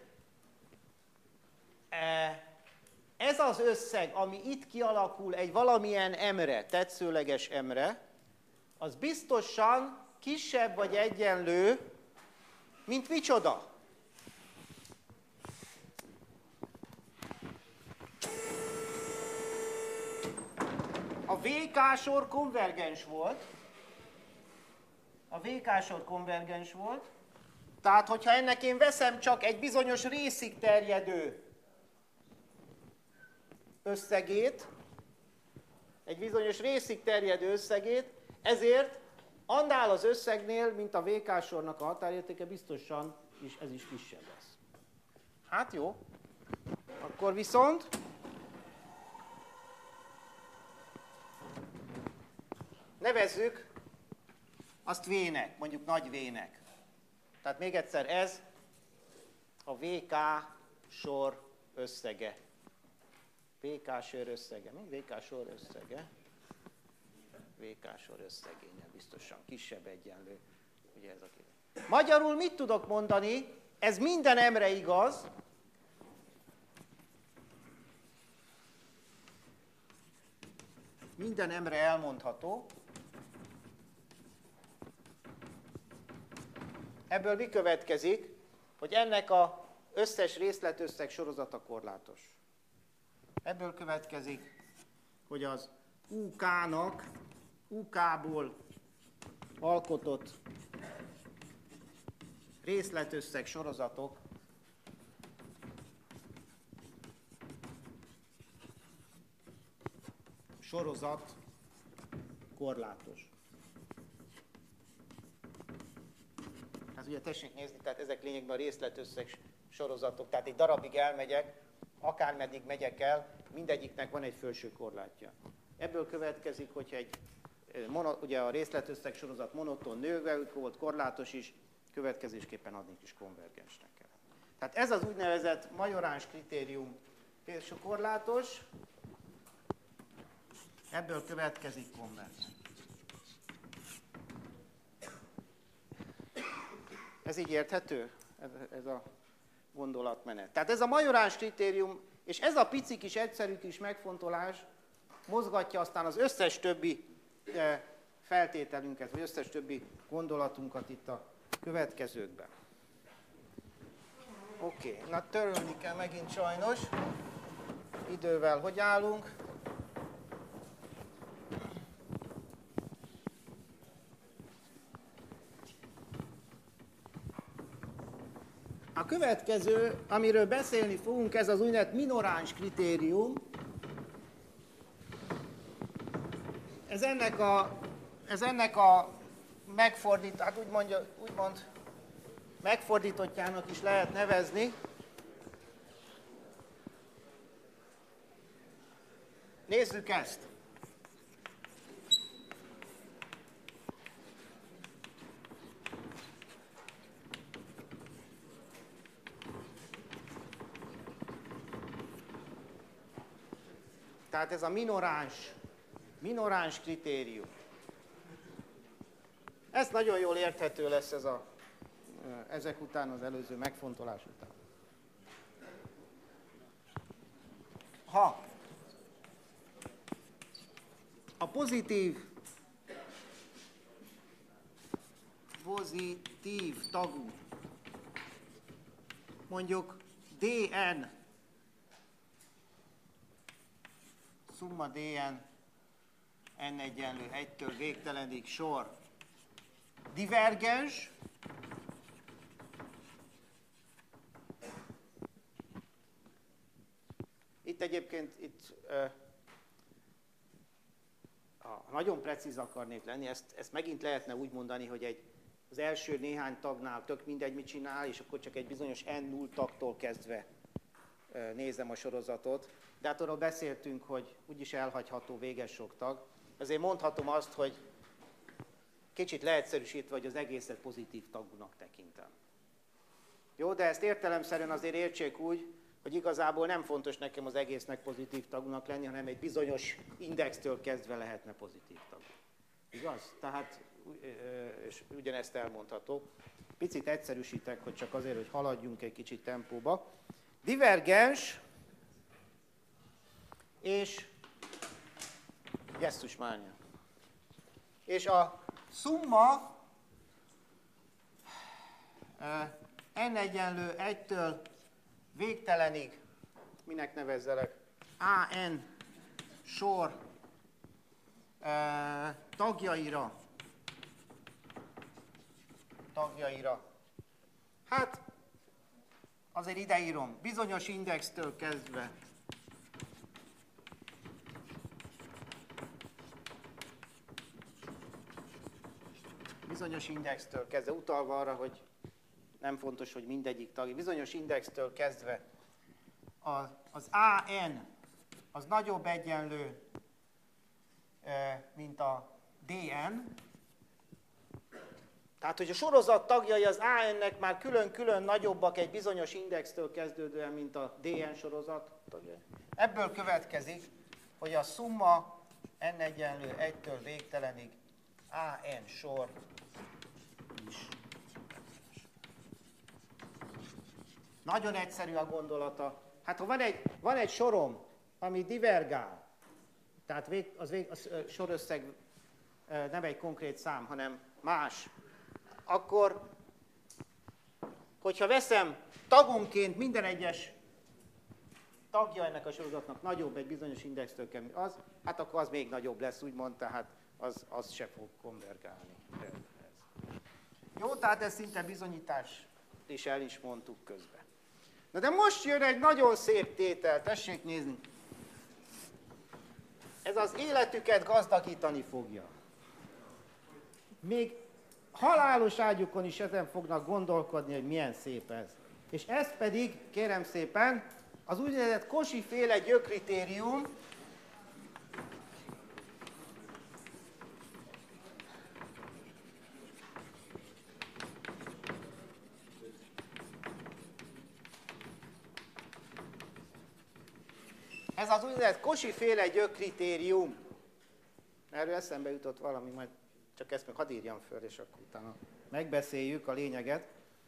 ez az összeg, ami itt kialakul egy valamilyen m-re, tetszőleges m-re, az biztosan kisebb vagy egyenlő, mint micsoda? A VK sor konvergens volt. A VK sor konvergens volt. Tehát, hogyha ennek én veszem csak egy bizonyos részig terjedő összegét, ezért annál az összegnél, mint a VK sornak a határértéke, biztosan ez is kisebb lesz. Hát jó. Akkor viszont nevezzük azt V-nek, mondjuk nagy V-nek. Tehát még egyszer, ez a VK sor összege. VK sor összege. Mi? VK sor összege. VK sor összegénye biztosan kisebb, egyenlő. Ugye ez a kérdés. Magyarul mit tudok mondani? Ez minden m-re igaz. Minden m-re elmondható. Ebből mi következik? Hogy ennek az összes részletösszeg sorozata korlátos. Ebből következik, hogy az UK-nak, UK-ból alkotott részletösszeg sorozatok sorozat korlátos. Hát ugye tessék nézni, tehát ezek lényegben a részletösszeg sorozatok, tehát egy darabig elmegyek, akármeddig megyek el, mindegyiknek van egy felső korlátja. Ebből következik, hogyha egy ugye a részletösszeg sorozat monoton nővel volt, korlátos is, következésképpen adni is konvergensnek kell. Tehát ez az úgynevezett Majoráns kritérium felső korlátos, ebből következik konvergens. Ez így érthető? Ez a gondolatmenet. Tehát ez a Majoráns kritérium, és ez a pici kis egyszerű kis megfontolás mozgatja aztán az összes többi feltételünket, vagy összes többi gondolatunkat itt a következőkben. Oké, na törölni kell megint sajnos. Idővel hogy állunk? A következő, amiről beszélni fogunk, ez az úgynevezett minoráns kritérium. Ez ennek a hát úgymond megfordítottjának is lehet nevezni. Nézzük ezt! Tehát ez a minoráns kritérium. Ez nagyon jól érthető lesz ezek után, az előző megfontolás után. Ha a pozitív tagú, mondjuk Dn, szumma Dn, n egyenlő 1-től végtelenig sor divergens, itt egyébként ha nagyon precíz akarnék lenni, ezt megint lehetne úgy mondani, hogy az első néhány tagnál tök mindegy mit csinál, és akkor csak egy bizonyos n0 tagtól kezdve nézem a sorozatot, de hát arról beszéltünk, hogy úgyis elhagyható véges sok tag. Ezért mondhatom azt, hogy kicsit leegyszerűsítve, hogy az egészet pozitív tagúnak tekintem. Jó, de ezt értelemszerűen azért értsék úgy, hogy igazából nem fontos nekem az egésznek pozitív tagúnak lenni, hanem egy bizonyos indextől kezdve lehetne pozitív tagú. Igaz? Tehát, és ugyanezt elmondható. Picit egyszerűsítek, hogy csak azért, hogy haladjunk egy kicsit tempóba. Divergens és gesztusmánia. És a szumma n egyenlő 1-től végtelenig, minek nevezzelek, an sor tagjaira. Hát, azért ideírom, bizonyos indextől kezdve. Bizonyos indextől kezdve, utalva arra, hogy nem fontos, hogy mindegyik tag. Bizonyos indextől kezdve az AN az nagyobb egyenlő, mint a DN. Tehát, hogy a sorozat tagjai az AN-nek már külön-külön nagyobbak egy bizonyos indextől kezdődően, mint a DN sorozat tagjai. Ebből következik, hogy a szumma n egyenlő 1-től végtelenig AN sor is. Nagyon egyszerű a gondolata. Hát ha van egy sorom, ami divergál, tehát a sorösszeg nem egy konkrét szám, hanem más, akkor, hogyha veszem tagonként minden egyes tagja ennek a sorozatnak nagyobb egy bizonyos indextől kell, hát akkor az még nagyobb lesz, úgymond, tehát az se fog konvergálni. Jó, tehát ez szinte bizonyítás, és el is mondtuk közben. Na de most jön egy nagyon szép tétel, tessék nézni. Ez az életüket gazdagítani fogja. Még halálos ágyukon is ezen fognak gondolkodni, hogy milyen szép ez. És ez pedig, kérem szépen, az úgynevezett Cauchy-féle gyökkritérium. az úgynevezett Cauchy-féle gyökkritérium. Erről eszembe jutott valami, majd csak ezt meg hadd írjam föl, és akkor utána megbeszéljük a lényeget.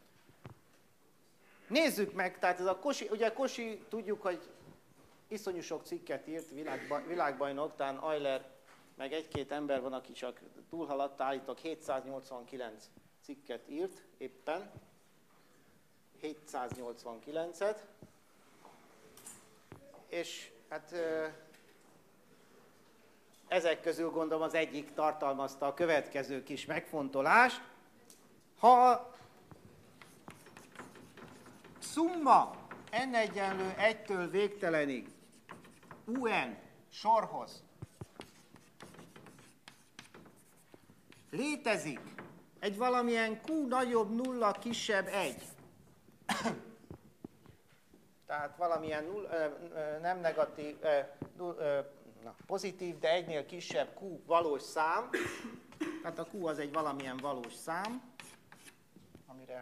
Nézzük meg, tehát ez a Cauchy, ugye Cauchy, tudjuk, hogy iszonyú sok cikket írt, világbajnok, talán Euler, meg egy-két ember van, aki csak túlhaladt, állítok 789 cikket írt éppen. 789-et. És hát ezek közül gondolom az egyik tartalmazta a következő kis megfontolást. Ha szumma n egyenlő 1-től végtelenig un sorhoz létezik egy valamilyen q nagyobb 0 kisebb 1, tehát valamilyen nem negatív, pozitív, de egynél kisebb q valós szám, tehát a q az egy valamilyen valós szám, amire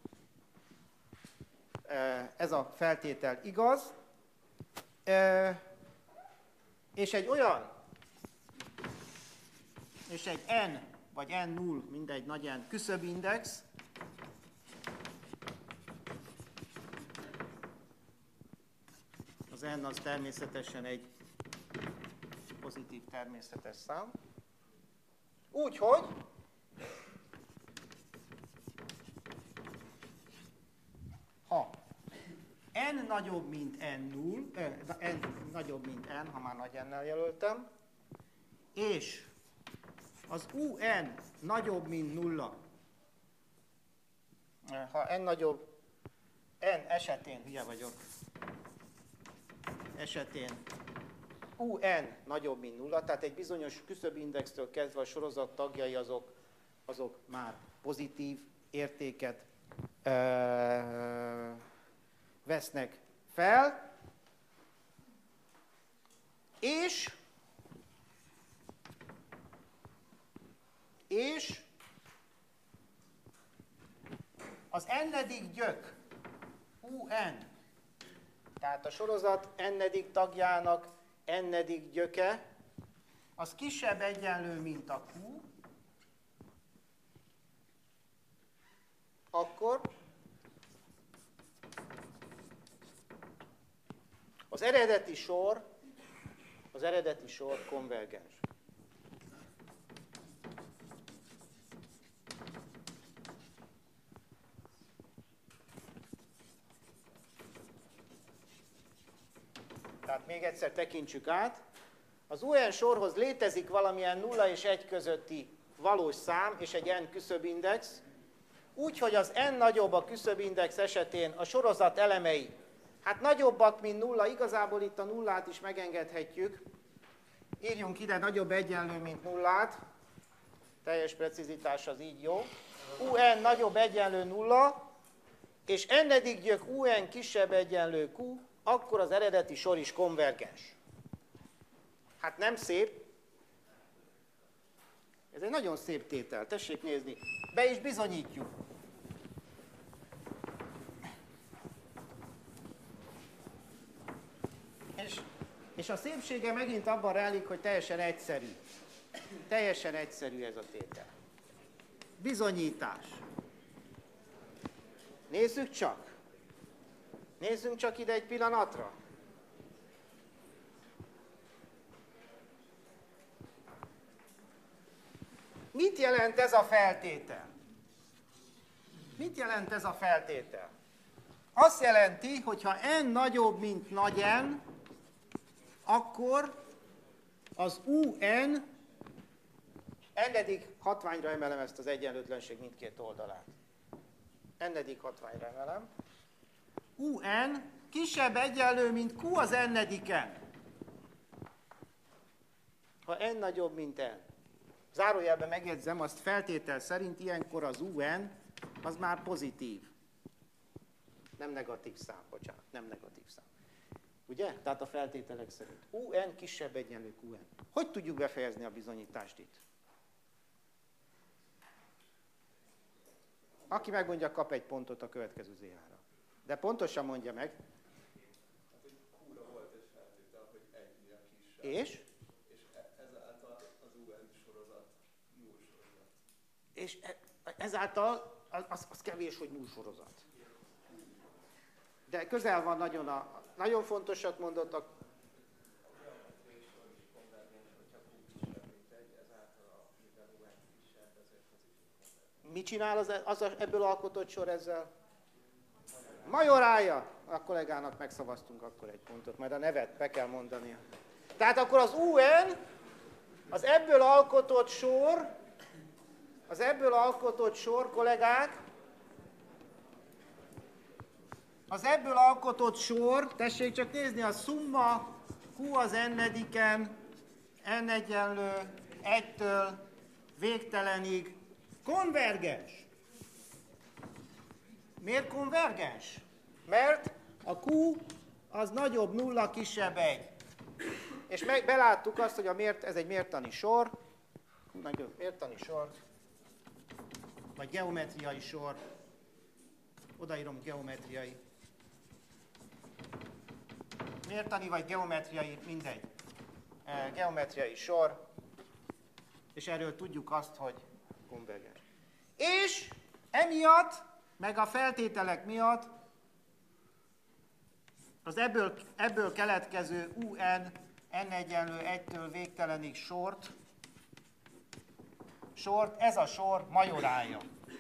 ez a feltétel igaz, és egy olyan, és egy n vagy n0, mindegy nagy n küszöbindex, az n az természetesen egy pozitív természetes szám. Úgyhogy ha n nagyobb, mint n0, n nagyobb, mint n, ha már nagy n-nel jelöltem, és az un nagyobb, mint 0, ha n nagyobb, n esetén, hülye vagyok, esetén un nagyobb, mint 0, tehát egy bizonyos küszöbindextől kezdve a sorozat tagjai azok már pozitív értéket vesznek fel, és az n-edik gyök un, tehát a sorozat n-edik tagjának n-edik gyöke, az kisebb egyenlő, mint a q, akkor az eredeti sor konvergens. Tehát még egyszer tekintsük át. Az UN sorhoz létezik valamilyen 0 és 1 közötti valós szám és egy n küszöbindex, úgyhogy az n nagyobb a küszöbindex esetén a sorozat elemei, hát nagyobbak, mint 0, igazából itt a nullát is megengedhetjük. Írjunk ide nagyobb egyenlő, mint nullát, teljes precizitás az így jó. UN nagyobb egyenlő 0, és n-edik gyök UN kisebb egyenlő q, akkor az eredeti sor is konvergens. Hát nem szép? Ez egy nagyon szép tétel, tessék nézni. Be is bizonyítjuk. És a szépsége megint abban rejlik, hogy teljesen egyszerű. Teljesen egyszerű ez a tétel. Bizonyítás. Nézzük csak. Nézzünk csak ide egy pillanatra. Mit jelent ez a feltétel? Mit jelent ez a feltétel? Azt jelenti, hogy ha n nagyobb, mint nagy N, akkor az UN, n-edik hatványra emelem ezt az egyenlőtlenség mindkét oldalát. N-edik hatványra emelem. UN kisebb egyenlő, mint Q az n-ediken. Ha n nagyobb, mint n. Zárójelben megjegyzem, azt feltétel szerint ilyenkor az UN az már pozitív. Nem negatív szám, bocsánat, nem negatív szám. Ugye? Tehát a feltételek szerint. UN kisebb egyenlő QN. Hogy tudjuk befejezni a bizonyítást itt? Aki megmondja, kap egy pontot a következő zérára. De pontosan mondja meg. Hát, hogy Q-ra volt egy feltétel, hogy És? És ezáltal az UN sorozat null sorozat. És ezáltal az kevés, hogy null sorozat. De közel van nagyon nagyon fontosat mondottak. Mit csinál ebből alkotott sor ezzel? Majorálja! A kollégának megszavaztunk akkor egy pontot, majd a nevet be kell mondani. Tehát akkor az UN, az ebből alkotott sor, kollégák, az ebből alkotott sor, tessék csak nézni, a szumma Q az n-ediken, n egyenlő 1-től végtelenig konvergens. Miért konvergens? Mert a Q az nagyobb 0, kisebb 1. És beláttuk azt, hogy ez egy mértani sor, mértani sor, vagy geometriai sor, odaírom geometriai, mértani vagy geometriai, mindegy, geometriai sor, és erről tudjuk azt, hogy konvergens. És emiatt, meg a feltételek miatt az ebből keletkező UN n egyenlő 1-től végtelenig sort, ez a sor majorálja.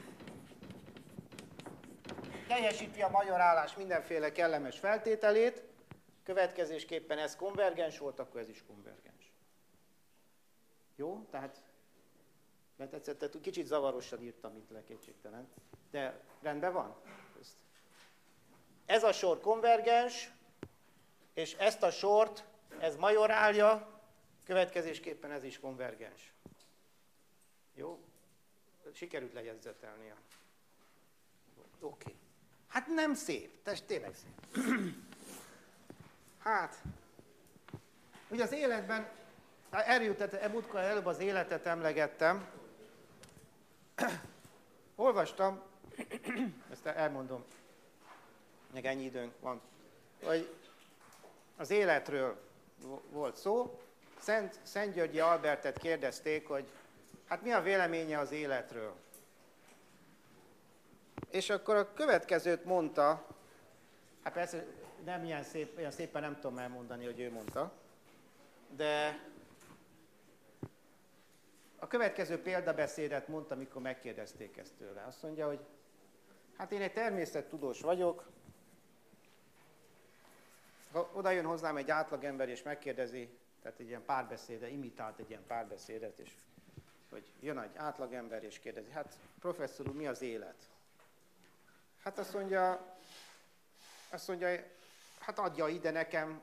Teljesíti a majorálás mindenféle kellemes feltételét, következésképpen ez konvergens volt, akkor ez is konvergens. Jó? Tehát betetszett, kicsit zavarosan írtam itt le, kétségtelen, de rendben van. Ez a sor konvergens, és ezt a sort, ez majorálja, következésképpen ez is konvergens. Jó? Sikerült lejegyzetelnie. Oké. Hát nem szép, tényleg szép. Hát, ugye az életben, múltkor előbb az életet emlegettem, olvastam, ezt elmondom, meg ennyi időnk van, hogy az életről volt szó, Szentgyörgyi Albertet kérdezték, hogy hát mi a véleménye az életről. És akkor a következőt mondta, hát persze nem ilyen szépen nem tudom elmondani, hogy ő mondta, de a következő példabeszédet mondta, amikor megkérdezték ezt tőle. Azt mondja, hogy hát én egy természettudós vagyok, oda jön hozzám egy átlagember és megkérdezi, tehát egy ilyen párbeszédet, imitált egy ilyen párbeszédet, és hogy jön egy átlagember és kérdezi, hát professzor úr, mi az élet? Hát azt mondja, hát adja ide nekem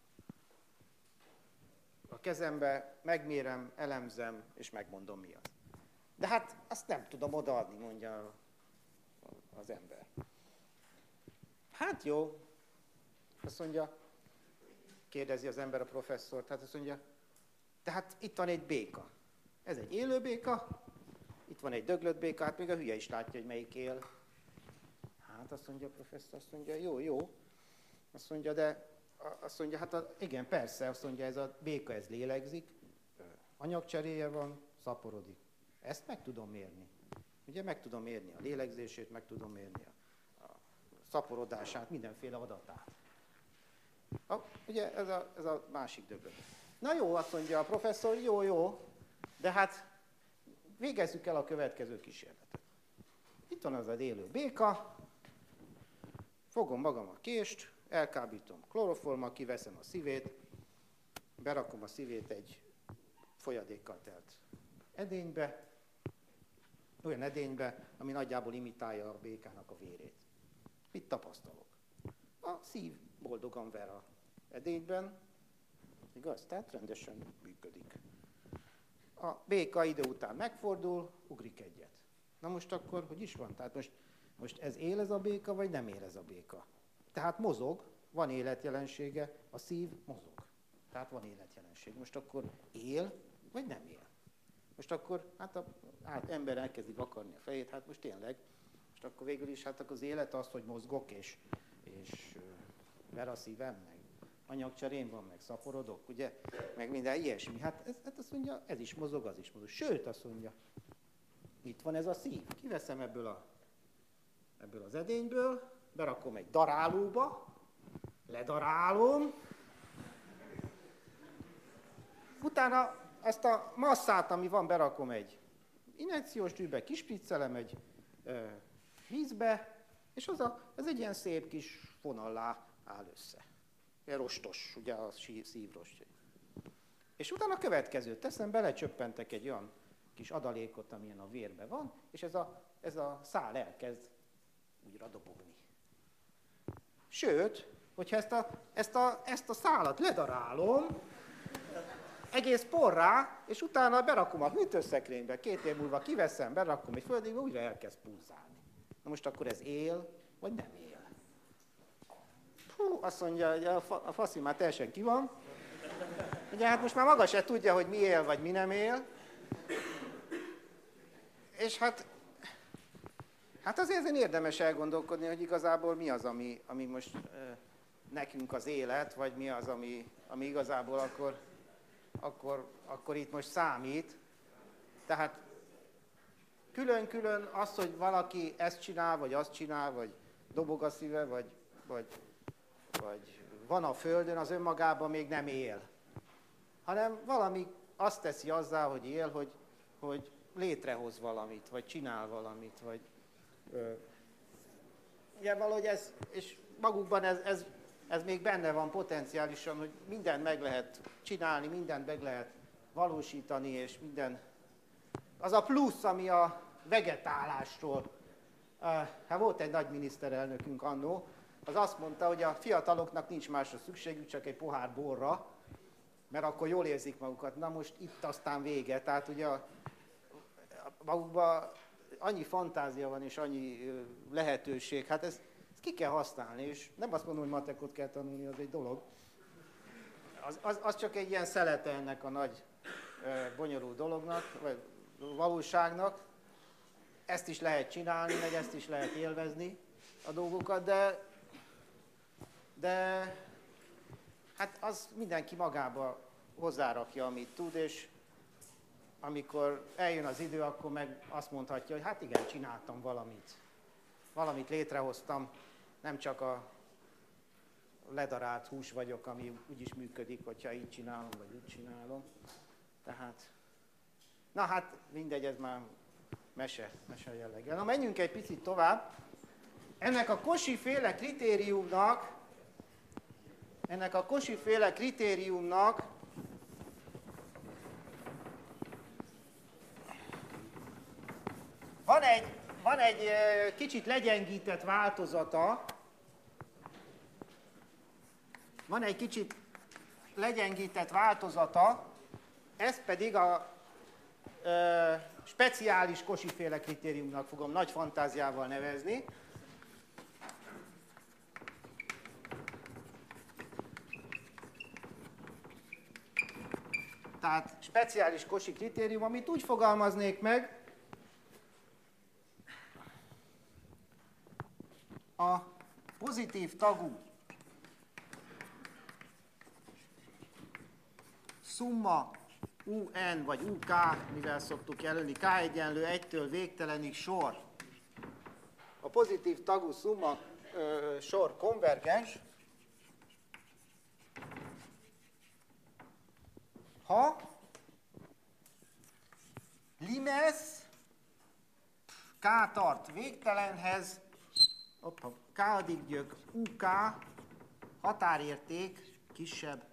a kezembe, megmérem, elemzem, és megmondom mi az. De hát azt nem tudom odaadni, mondja az ember. Hát jó. Azt mondja, kérdezi az ember a professzort, hát azt mondja, tehát itt van egy béka. Ez egy élő béka, itt van egy döglött béka, hát még a hülye is látja, hogy melyik él. Hát azt mondja a professzor, azt mondja, jó. Azt mondja, hát igen, persze, azt mondja, ez a béka, ez lélegzik, anyagcseréje van, szaporodik. Ezt meg tudom mérni. Ugye meg tudom mérni a lélegzését, meg tudom mérni a szaporodását, mindenféle adatát. Ugye ez a másik döglött. Na jó, azt mondja a professzor, jó, de hát végezzük el a következő kísérletet. Itt van az az élő béka, fogom magam a kést, elkábítom kloroformmal, kiveszem a szívét, berakom a szívét egy folyadékkal telt edénybe, olyan edénybe, ami nagyjából imitálja a békának a vérét. Mit tapasztalok? A szív boldogan ver a edényben, igaz? Tehát rendesen működik. A béka idő után megfordul, ugrik egyet. Na most akkor, hogy is van? Tehát most ez él ez a béka, vagy nem él ez a béka? Tehát mozog, van életjelensége, a szív mozog. Tehát van életjelenség. Most akkor él, vagy nem él? Most akkor, hát ember elkezdi vakarni a fejét, hát most tényleg, most akkor végül is, hát akkor az élet az, hogy mozgok, és ver a szívem meg. anyagcserén van, meg szaporodok, ugye, meg minden ilyesmi. Hát azt mondja, ez is mozog, az is mozog. Sőt, azt mondja, itt van ez a szív. Kiveszem ebből az edényből, berakom egy darálóba, ledarálom, utána ezt a masszát, ami van, berakom egy injekciós tűbe, kispriccelem egy vízbe, és ez egy ilyen szép kis fonallá áll össze. Ilyen rostos, ugye a szívrost. És utána a következőt teszem, belecsöppentek egy olyan kis adalékot, amilyen a vérben van, és ez a szál elkezd úgy radobogni. Sőt, hogyha ezt a szálat ledarálom, egész porrá, és utána berakom a hűtőszekrénybe, 2 év múlva kiveszem, berakom egy földébe, újra elkezd pulzálni. Na most akkor ez él, vagy nem él? Hú, azt mondja, hogy a faszim már teljesen ki van. Ugye hát most már maga se tudja, hogy mi él, vagy mi nem él. És hát azért ezen érdemes elgondolkodni, hogy igazából mi az, ami most nekünk az élet, vagy mi az, ami igazából akkor itt most számít. Tehát külön-külön az, hogy valaki ezt csinál, vagy azt csinál, vagy dobog a szíve, vagy van a földön, az önmagában még nem él. Hanem valami azt teszi azzá, hogy él, hogy létrehoz valamit, vagy csinál valamit, vagy ugye valahogy ez, és magukban ez még benne van potenciálisan, hogy mindent meg lehet csinálni, mindent meg lehet valósítani, és minden. Az a plusz, ami a vegetálásról, hát volt egy nagy miniszterelnökünk annó, az azt mondta, hogy a fiataloknak nincs másra szükségük, csak egy pohár borra, mert akkor jól érzik magukat. Na most itt aztán vége, tehát ugye magukban annyi fantázia van, és annyi lehetőség, hát ezt ki kell használni, és nem azt mondom, hogy matekot kell tanulni, az egy dolog. Az csak egy ilyen szelete ennek a nagy, bonyolult dolognak, vagy valóságnak. Ezt is lehet csinálni, meg ezt is lehet élvezni, a dolgokat, de hát az mindenki magába hozzárakja, amit tud, és amikor eljön az idő, akkor meg azt mondhatja, hogy hát igen, csináltam valamit. Valamit létrehoztam, nem csak a ledarált hús vagyok, ami úgy is működik, hogyha így csinálom, vagy úgy csinálom. Tehát, na hát mindegy, ez már mese jelleggel. Na menjünk egy picit tovább. Ennek a Cauchy-féle kritériumnak van egy kicsit legyengített változata. Ez pedig a speciális Cauchy-féle kritériumnak fogom nagy fantáziával nevezni. Tehát speciális Cauchy kritérium, amit úgy fogalmaznék meg, a pozitív tagú szumma UN vagy UK, mivel szoktuk jelölni, K egyenlő 1-től végtelenig sor. A pozitív tagú szumma sor konvergens, ha limes K tart végtelenhez, K-dik gyök UK határérték kisebb,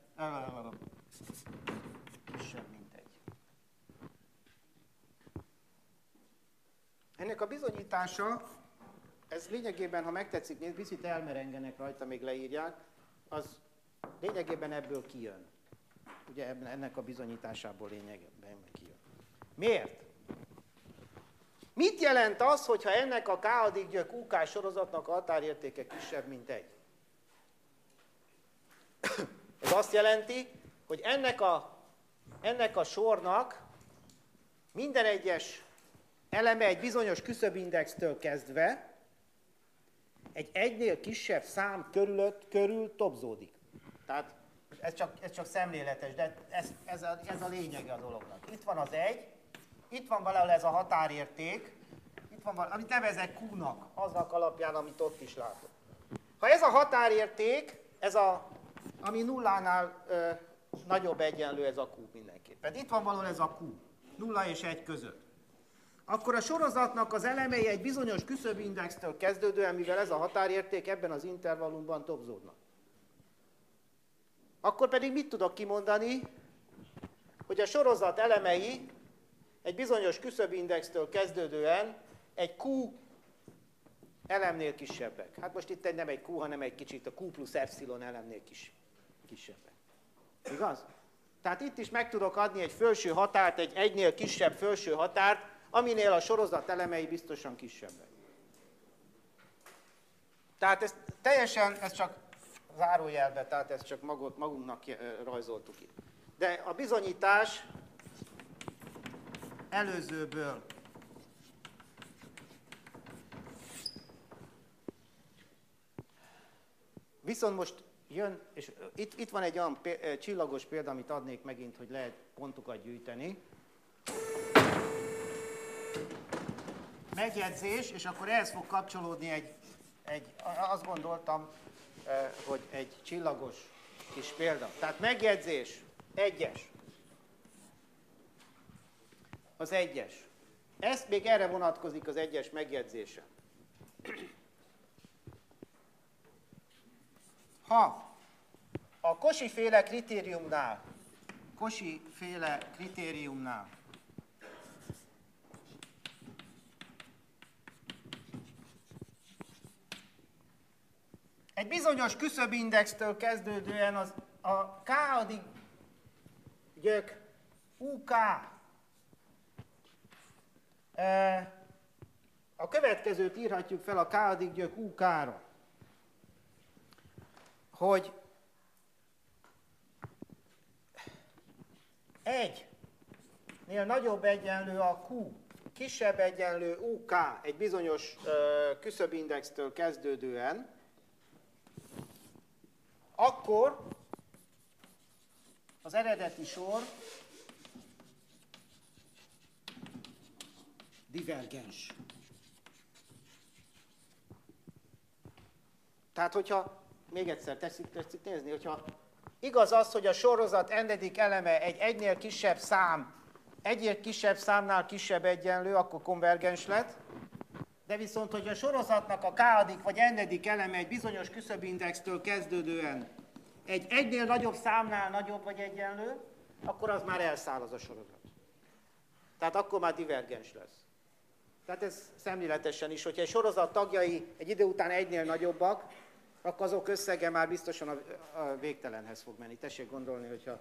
mint 1. Ennek a bizonyítása, ez lényegében, ha megtetszik, nézd, picit elmerengenek rajta, még leírják, az lényegében ebből kijön. Ugye ennek a bizonyításából lényegében kijön. Miért? Mit jelent az, hogyha ennek a K-dik gyök UK sorozatnak a határértéke kisebb, mint 1? Ez azt jelenti, hogy ennek a sornak minden egyes eleme egy bizonyos küszöbindextől kezdve egy egynél kisebb szám körül tobzódik. Tehát ez csak szemléletes, de ez a lényege a dolognak. Itt van az 1, itt van valahol ez a határérték, itt van valami, amit nevezek Q-nak, aznak alapján, amit ott is látok. Ha ez a határérték, ami nullánál nagyobb egyenlő, ez a Q mindenképpen. Itt van valahol ez a Q, 0 és 1 között. Akkor a sorozatnak az elemei egy bizonyos küszöbindextől kezdődően, mivel ez a határérték, ebben az intervallumban tobzódnak. Akkor pedig mit tudok kimondani? Hogy a sorozat elemei egy bizonyos küszöbindextől kezdődően egy Q elemnél kisebbek. Hát most itt nem egy Q, hanem egy kicsit a Q plusz epsilon elemnél kisebbek. Igaz? Tehát itt is meg tudok adni egy felső határt, egy egynél kisebb felső határt, aminél a sorozat elemei biztosan kisebbek. Tehát ez csak zárójelbe, tehát ezt csak magunknak rajzoltuk itt. De a bizonyítás előzőből viszont most jön, és itt van egy olyan csillagos példa, amit adnék megint, hogy lehet pontokat gyűjteni. Megjegyzés, és akkor ehhez fog kapcsolódni azt gondoltam, hogy egy csillagos kis példa. Tehát megjegyzés, 1-es. Az 1-es. Ezt még erre vonatkozik az 1-es megjegyzése. Ha a Cauchy-féle kritériumnál egy bizonyos küszöbindextől kezdődően a k-adik gyök UK a következőt írhatjuk fel a k-adik gyök UK-ra, hogy 1-nél nagyobb egyenlő a Q, kisebb egyenlő UK egy bizonyos küszöbindextől kezdődően, akkor az eredeti sor divergens. Tehát, hogyha, még egyszer tetszik nézni, hogyha igaz az, hogy a sorozat n-edik eleme egy egynél kisebb szám, egynél kisebb számnál kisebb egyenlő, akkor konvergens lett, de viszont, hogy a sorozatnak a k-adik vagy n-edik eleme egy bizonyos küszöbindextől kezdődően egy egynél nagyobb számnál nagyobb vagy egyenlő, akkor az már elszáll az a sorozat. Tehát akkor már divergens lesz. Tehát ez szemléletesen is, hogyha egy sorozat tagjai egy idő után egynél nagyobbak, akkor azok összege már biztosan a végtelenhez fog menni. Tessék gondolni, hogyha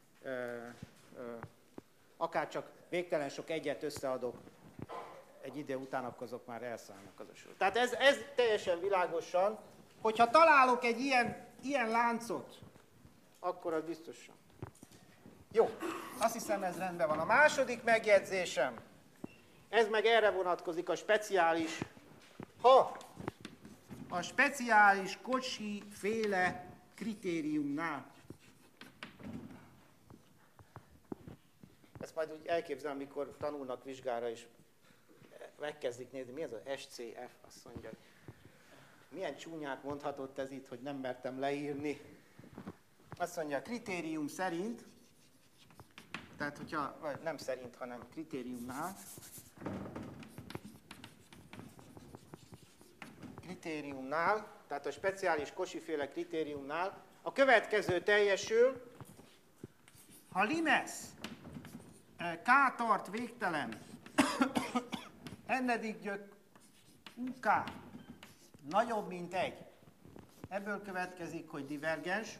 akár csak végtelen sok egyet összeadok egy idő után, akkor azok már elszállnak az a sorozat. Tehát ez teljesen világosan, hogyha találok egy ilyen láncot, akkor az biztosan. Jó, azt hiszem ez rendben van. A második megjegyzésem, ez meg erre vonatkozik, a speciális, ha a speciális Cauchy-féle kritériumnál. Ezt majd úgy elképzelem, amikor tanulnak vizsgára, és megkezdik nézni, mi ez a SCF, azt mondja, milyen csúnyát mondhatott ez itt, hogy nem mertem leírni. Azt mondja, kritérium szerint, tehát hogyha, vagy nem szerint, hanem kritériumnál, tehát a speciális Cauchy-féle kritériumnál a következő teljesül, ha limes k tart végtelen, n-edik gyök UK nagyobb, mint 1. Ebből következik, hogy divergens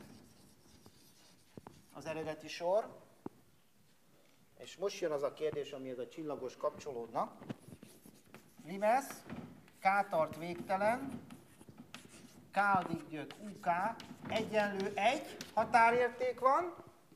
az eredeti sor. És most jön az a kérdés, amihez a csillagos kapcsolódna. Limes k tart végtelen, k-adik gyök UK egyenlő 1 határérték van,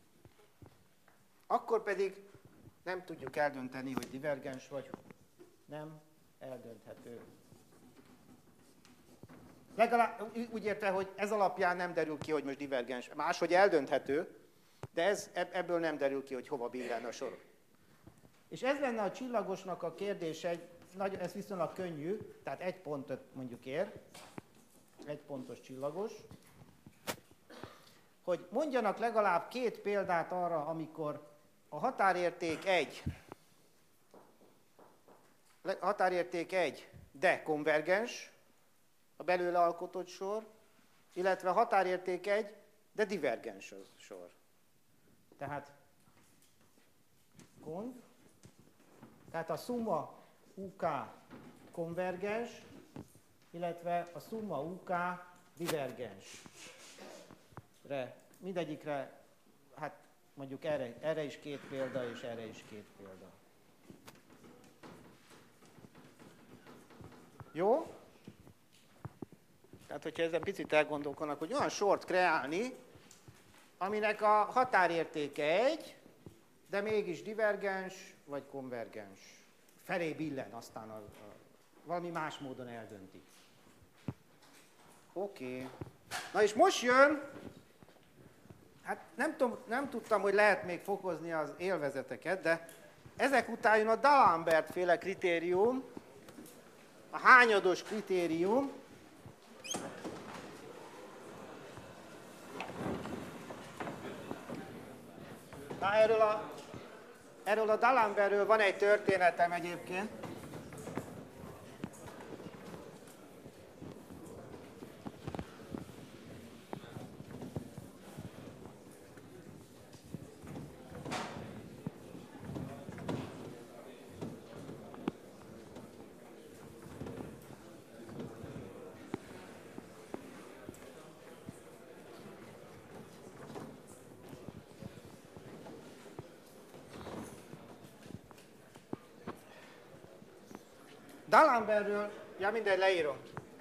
akkor pedig nem tudjuk eldönteni, hogy divergens vagy nem eldönthető. Legalább úgy érte, hogy ez alapján nem derül ki, hogy most divergens. Máshogy eldönthető, de ebből nem derül ki, hogy hova billen a sor. És ez lenne a csillagosnak a kérdése, ez viszonylag könnyű, tehát 1 pontot mondjuk ér, 1 pontos csillagos, hogy mondjanak legalább 2 példát arra, amikor a határérték 1, de konvergens, a belőle alkotott sor, illetve határérték 1, de divergens a sor. Tehát tehát a summa UK konvergens, illetve a summa UK divergens. Mindegyikre, hát mondjuk erre is 2 példa, és erre is 2 példa. Jó? Tehát, hogyha ezen picit elgondolkodnak, hogy olyan sort kreálni, aminek a határértéke 1, de mégis divergens vagy konvergens. Felé billen, aztán valami más módon eldöntik. Oké. Na és most jön, hát nem tudtam, hogy lehet még fokozni az élvezeteket, de ezek után jön a D'Alembert féle kritérium, a hányados kritérium. Na, erről a D'Alembertről van egy történetem egyébként. D'Alembertről, ja mindegy, leírom.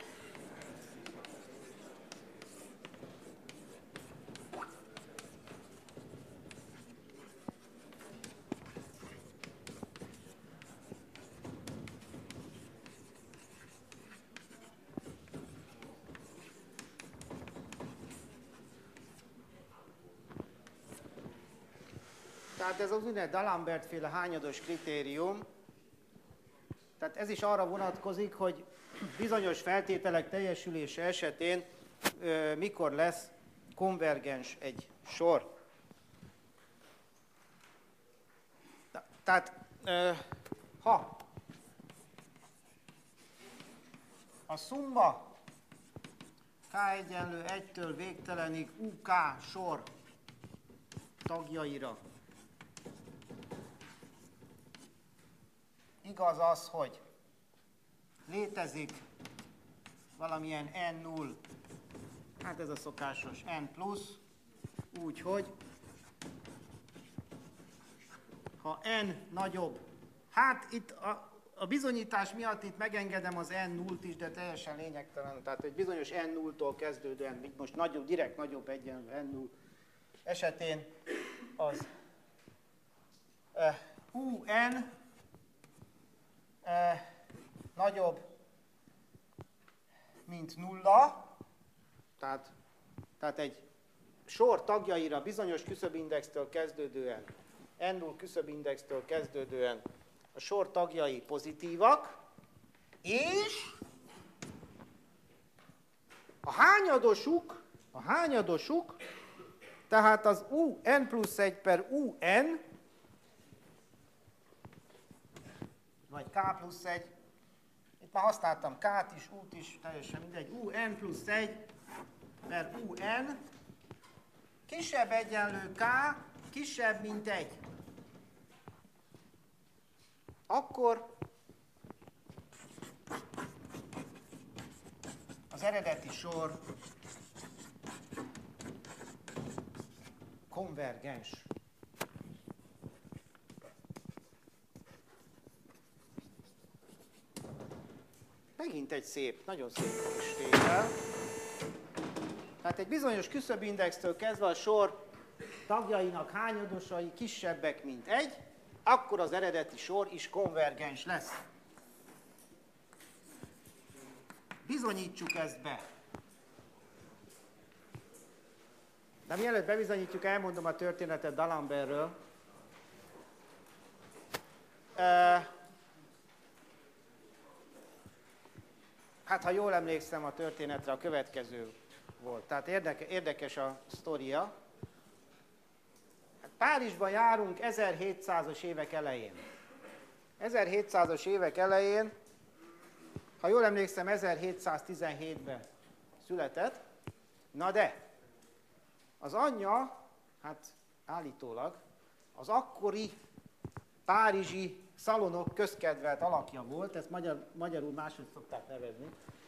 Tehát ez az úgynevezett D'Alembert féle hányados kritérium. Tehát ez is arra vonatkozik, hogy bizonyos feltételek teljesülése esetén mikor lesz konvergens egy sor. Tehát ha a szumma k egyenlő 1-től végtelenig UK sor tagjaira igaz az, hogy létezik valamilyen n0, hát ez a szokásos n plusz, úgyhogy ha n nagyobb, hát itt a bizonyítás miatt itt megengedem az n0-t is, de teljesen lényegtelen, tehát egy bizonyos n0-tól kezdődően, most nagyobb, direkt nagyobb egyenlő n0 esetén az un nagyobb, mint 0, tehát egy sor tagjaira bizonyos küszöbindextől kezdődően, n0 küszöbindextől kezdődően a sor tagjai pozitívak, és a hányadosuk, tehát az un plusz 1 per un, vagy k plusz 1, itt már használtam k-t is, u-t is, teljesen mindegy, un plusz 1 per un, kisebb egyenlő k, kisebb mint 1. Akkor az eredeti sor konvergens. Megint egy szép, nagyon szép kis tétel. Tehát egy bizonyos küszöbindextől kezdve a sor tagjainak hányadosai kisebbek, mint 1, akkor az eredeti sor is konvergens lesz. Bizonyítsuk ezt be. De mielőtt bebizonyítjuk, elmondom a történetet D'Alembertről. Hát, ha jól emlékszem a történetre, a következő volt. Tehát érdekes a sztoria. Hát Párizsban járunk 1700-as évek elején. 1700-as évek elején, ha jól emlékszem, 1717-ben született. Na de, az anyja, hát állítólag, az akkori párizsi szalonok közkedvelt alakja volt, ezt magyarul máshogy szokták nevezni.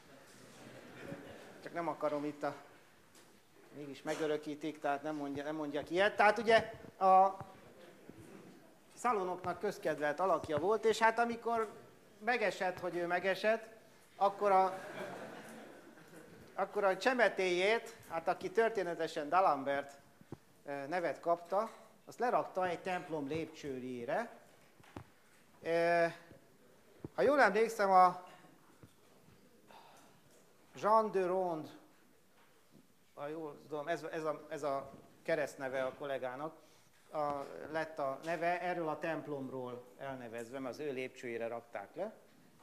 Csak nem akarom itt mégis megörökítik, tehát nem mondjak ilyet. Tehát ugye a szalonoknak közkedvelt alakja volt, és hát amikor megesett, hogy ő megesett, akkor a csemetéjét, hát aki történetesen D'Alembert nevet kapta, azt lerakta egy templom lépcsőjére. Ha jól emlékszem, a Jean de Ronde, ez a keresztneve a kollégának, lett a neve, erről a templomról elnevezve, mert az ő lépcsőjére rakták le.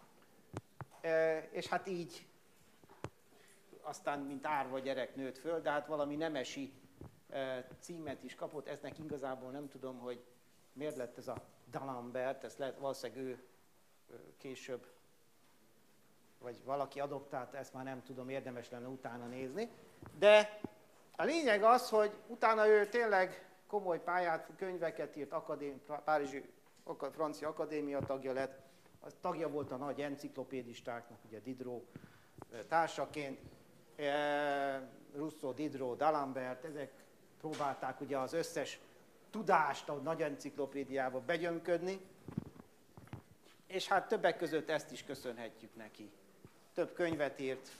És hát így aztán, mint árva gyerek nőtt föl, de hát valami nemesi címet is kapott. Eznek igazából nem tudom, hogy miért lett ez a D'Alembert, ezt lehet valószínűleg ő később, vagy valaki adoptálta, ezt már nem tudom, érdemes lenne utána nézni. De a lényeg az, hogy utána ő tényleg komoly pályát, könyveket írt, Párizsi francia akadémia tagja lett, tagja volt a nagy enciklopédistáknak, ugye Diderot társaként, Rousseau, Diderot, D'Alembert, ezek próbálták ugye az összes tudást a nagy enciklopédiába begyömködni, és hát többek között ezt is köszönhetjük neki. Több könyvet írt,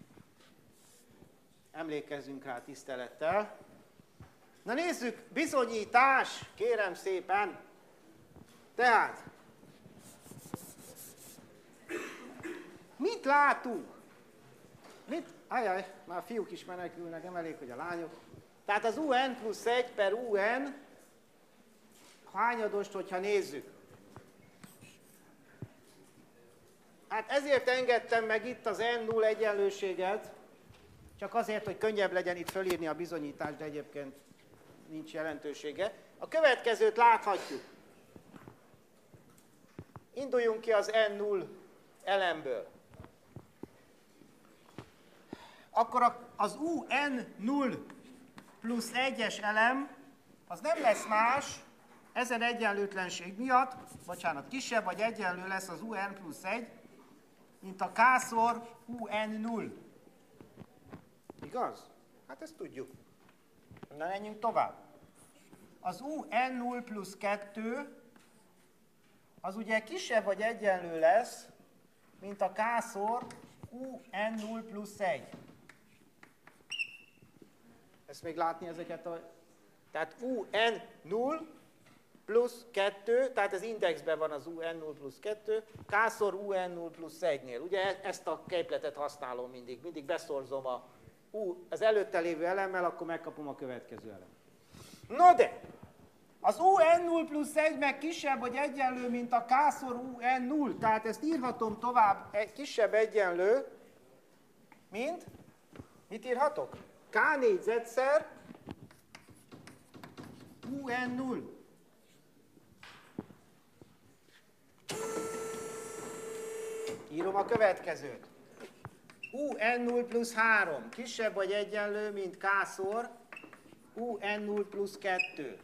emlékezzünk rá tisztelettel. Na nézzük, bizonyítás, kérem szépen. Tehát, mit látunk? Ajaj, már a fiúk is menekülnek, nem elég, hogy a lányok. Tehát az UN plusz 1 per UN hányadost, hogyha nézzük. Hát ezért engedtem meg itt az N0 egyenlőséget, csak azért, hogy könnyebb legyen itt fölírni a bizonyítást, de egyébként nincs jelentősége. A következőt láthatjuk. Induljunk ki az N0 elemből. Akkor az UN0 plusz 1-es elem, az nem lesz más, ezen egyenlőtlenség miatt, bocsánat, kisebb vagy egyenlő lesz az UN plusz 1, mint a K-szor UN0. Igaz? Hát ezt tudjuk. Na, menjünk tovább. Az UN0 plusz 2, az ugye kisebb vagy egyenlő lesz, mint a K-szor UN0 plusz 1. Ezt még látni ezeket a... Tehát UN0 plusz 2, tehát az indexben van az UN0 plusz 2, K-szor UN0 plusz 1-nél. Ugye ezt a képletet használom mindig beszorzom az előtte lévő elemmel, akkor megkapom a következő elemet. No de, az UN0 plusz 1 meg kisebb vagy egyenlő, mint a K-szor UN0, tehát ezt írhatom tovább, egy kisebb egyenlő, mint, mit írhatok? K négyzetszer UN0. Írom a következőt. UN0 plusz 3 kisebb vagy egyenlő, mint K-szor UN0 plusz 2.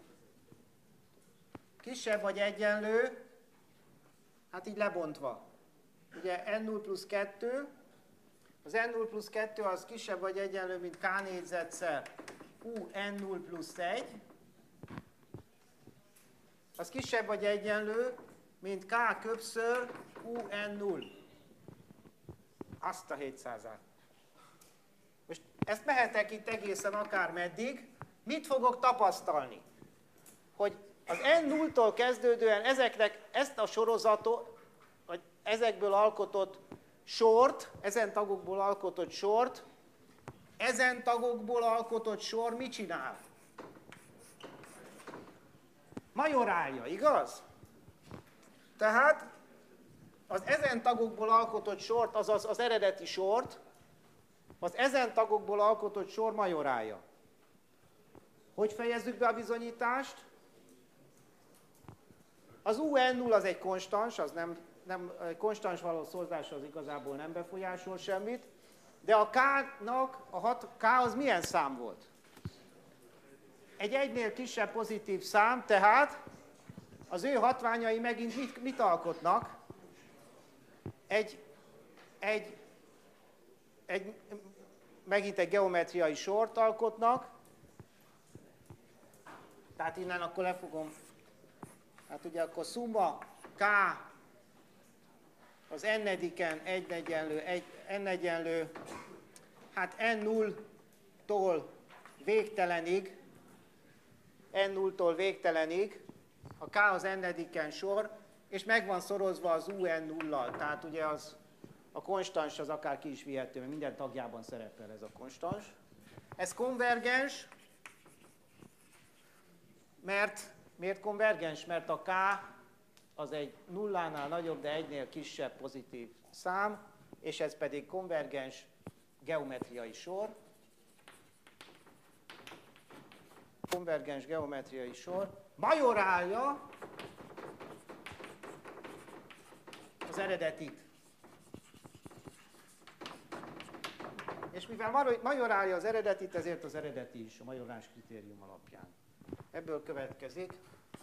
Kisebb vagy egyenlő, hát így lebontva. Ugye N0 plusz 2, az N0 plusz 2 az kisebb vagy egyenlő, mint K négyzetszer UN0 plusz 1. Az kisebb vagy egyenlő, mint K köbbször UN0. Azt a 700-át. Most ezt mehetek itt egészen akármeddig. Mit fogok tapasztalni? Hogy az N0-tól kezdődően ezt a sorozatot, vagy ezekből alkotott sort, ezen tagokból alkotott sort ezen tagokból alkotott sor mit csinál? Majorálja, igaz? Tehát az ezen tagokból alkotott sort, azaz az eredeti sort, az ezen tagokból alkotott sor majorálja. Hogy fejezzük be a bizonyítást? Az UN0 az egy konstans, az nem konstans való szorzás, az igazából nem befolyásol semmit, de a K-nak, K az milyen szám volt? Egy egynél kisebb pozitív szám, tehát az ő hatványai megint mit alkotnak? Megint egy geometriai sort alkotnak, tehát innen akkor lefogom, hát ugye akkor szumma K az n-ediken n egyenlő, hát n0-tól végtelenig, a K az n-ediken sor, és meg van szorozva az UN0-lal, tehát ugye a konstans az akár ki is vihető, mert minden tagjában szerepel ez a konstans. Ez konvergens, miért konvergens? Mert a K az egy nullánál nagyobb, de egynél kisebb pozitív szám, és ez pedig konvergens geometriai sor. Konvergens geometriai sor majorálja az eredetit. És mivel majorálja az eredetit, ezért az eredeti is a majorálás kritérium alapján. Ebből következik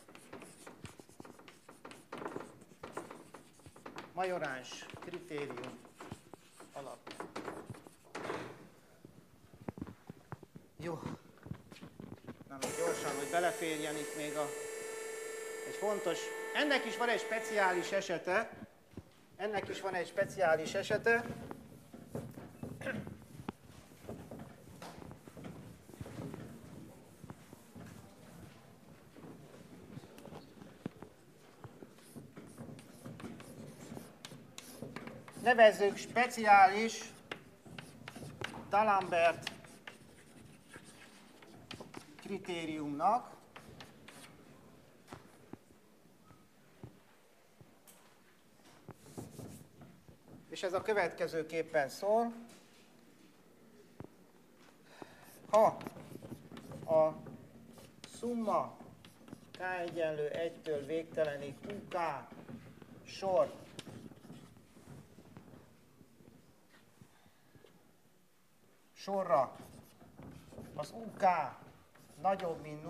majoráns kritérium alapján. Jó. Nem gyorsan, hogy beleférjen itt még egy fontos. Ennek is van egy speciális esete. Nevezzük speciális D'Alembert kritériumnak. És ez a következőképpen szól. Ha a szumma K egyenlő 1-től végtelenig UK sor sorra az UK nagyobb, mint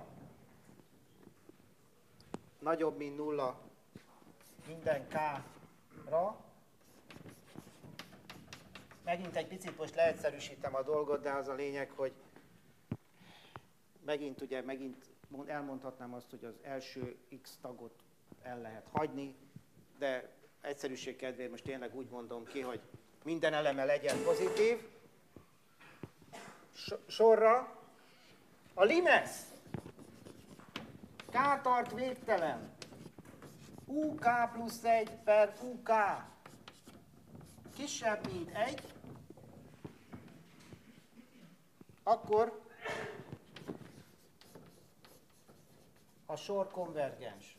nulla minden K-ra. Megint egy picit most leegyszerűsítem a dolgot, de az a lényeg, hogy megint elmondhatnám azt, hogy az első X tagot el lehet hagyni, de egyszerűség kedvéért most tényleg úgy mondom ki, hogy minden eleme legyen pozitív. Sorra a limes K tart végtelen, UK plusz 1 per UK kisebb, mint 1, akkor a sor konvergens.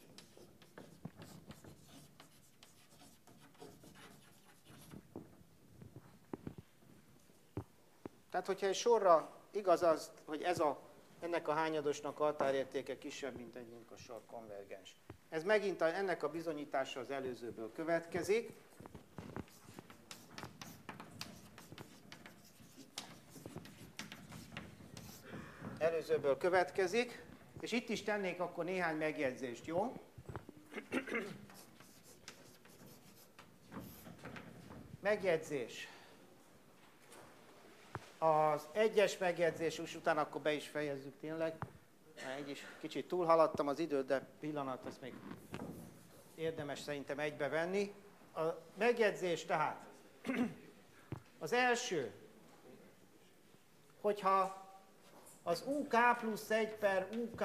Tehát, hogyha egy sorra igaz az, hogy ennek a hányadosnak a határértéke kisebb, mint együnk, a sor konvergens. Ez megint ennek a bizonyítása az előzőből következik. És itt is tennék akkor néhány megjegyzést, jó? Megjegyzés. Az egyes megjegyzés, és utána akkor be is fejezzük tényleg. Egy is kicsit túlhaladtam az időt, de pillanat, ezt még érdemes szerintem egybevenni. A megjegyzés tehát az első, hogyha az UK plusz 1 per UK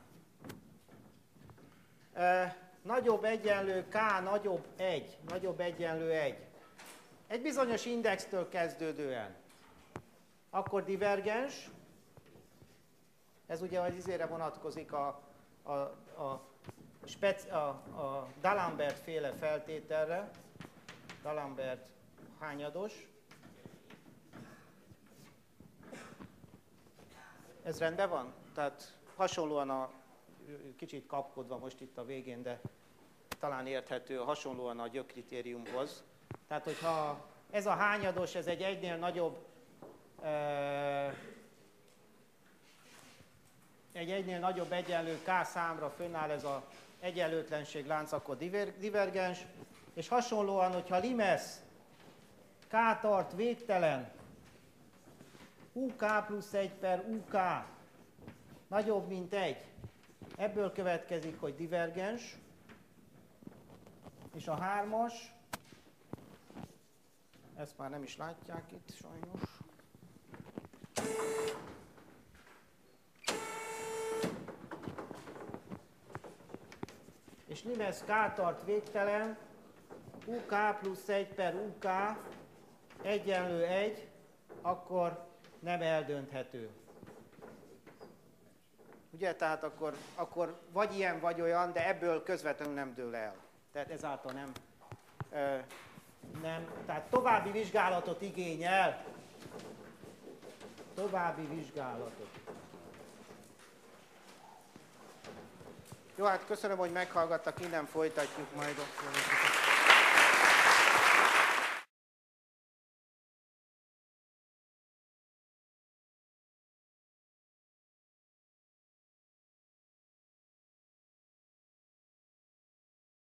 nagyobb egyenlő K nagyobb 1, egy bizonyos indextől kezdődően. akkor divergens. Ez ugye az izére vonatkozik a D'Alembert féle feltételre. D'Alembert hányados. Ez rendben van? Tehát hasonlóan kicsit kapkodva most itt a végén, de talán érthető, hasonlóan a gyökkritériumhoz. Tehát, hogyha ez a hányados, ez egy egynél nagyobb egyenlő K számra fönnáll ez az egyenlőtlenség lánc, akkor divergens. És hasonlóan, hogyha limesz K tart végtelen, UK plusz 1 per UK nagyobb, mint 1, ebből következik, hogy divergens. És a 3-as, ezt már nem is látják itt sajnos. És limesz K tart végtelen, UK plusz 1 per UK egyenlő 1, akkor nem eldönthető. Ugye, tehát akkor vagy ilyen, vagy olyan, de ebből közvetlenül nem dől el. Tehát ezáltal nem. Tehát további vizsgálatot igényel. További vizsgálatot. Jó, hát köszönöm, hogy meghallgattak, innen folytatjuk majd.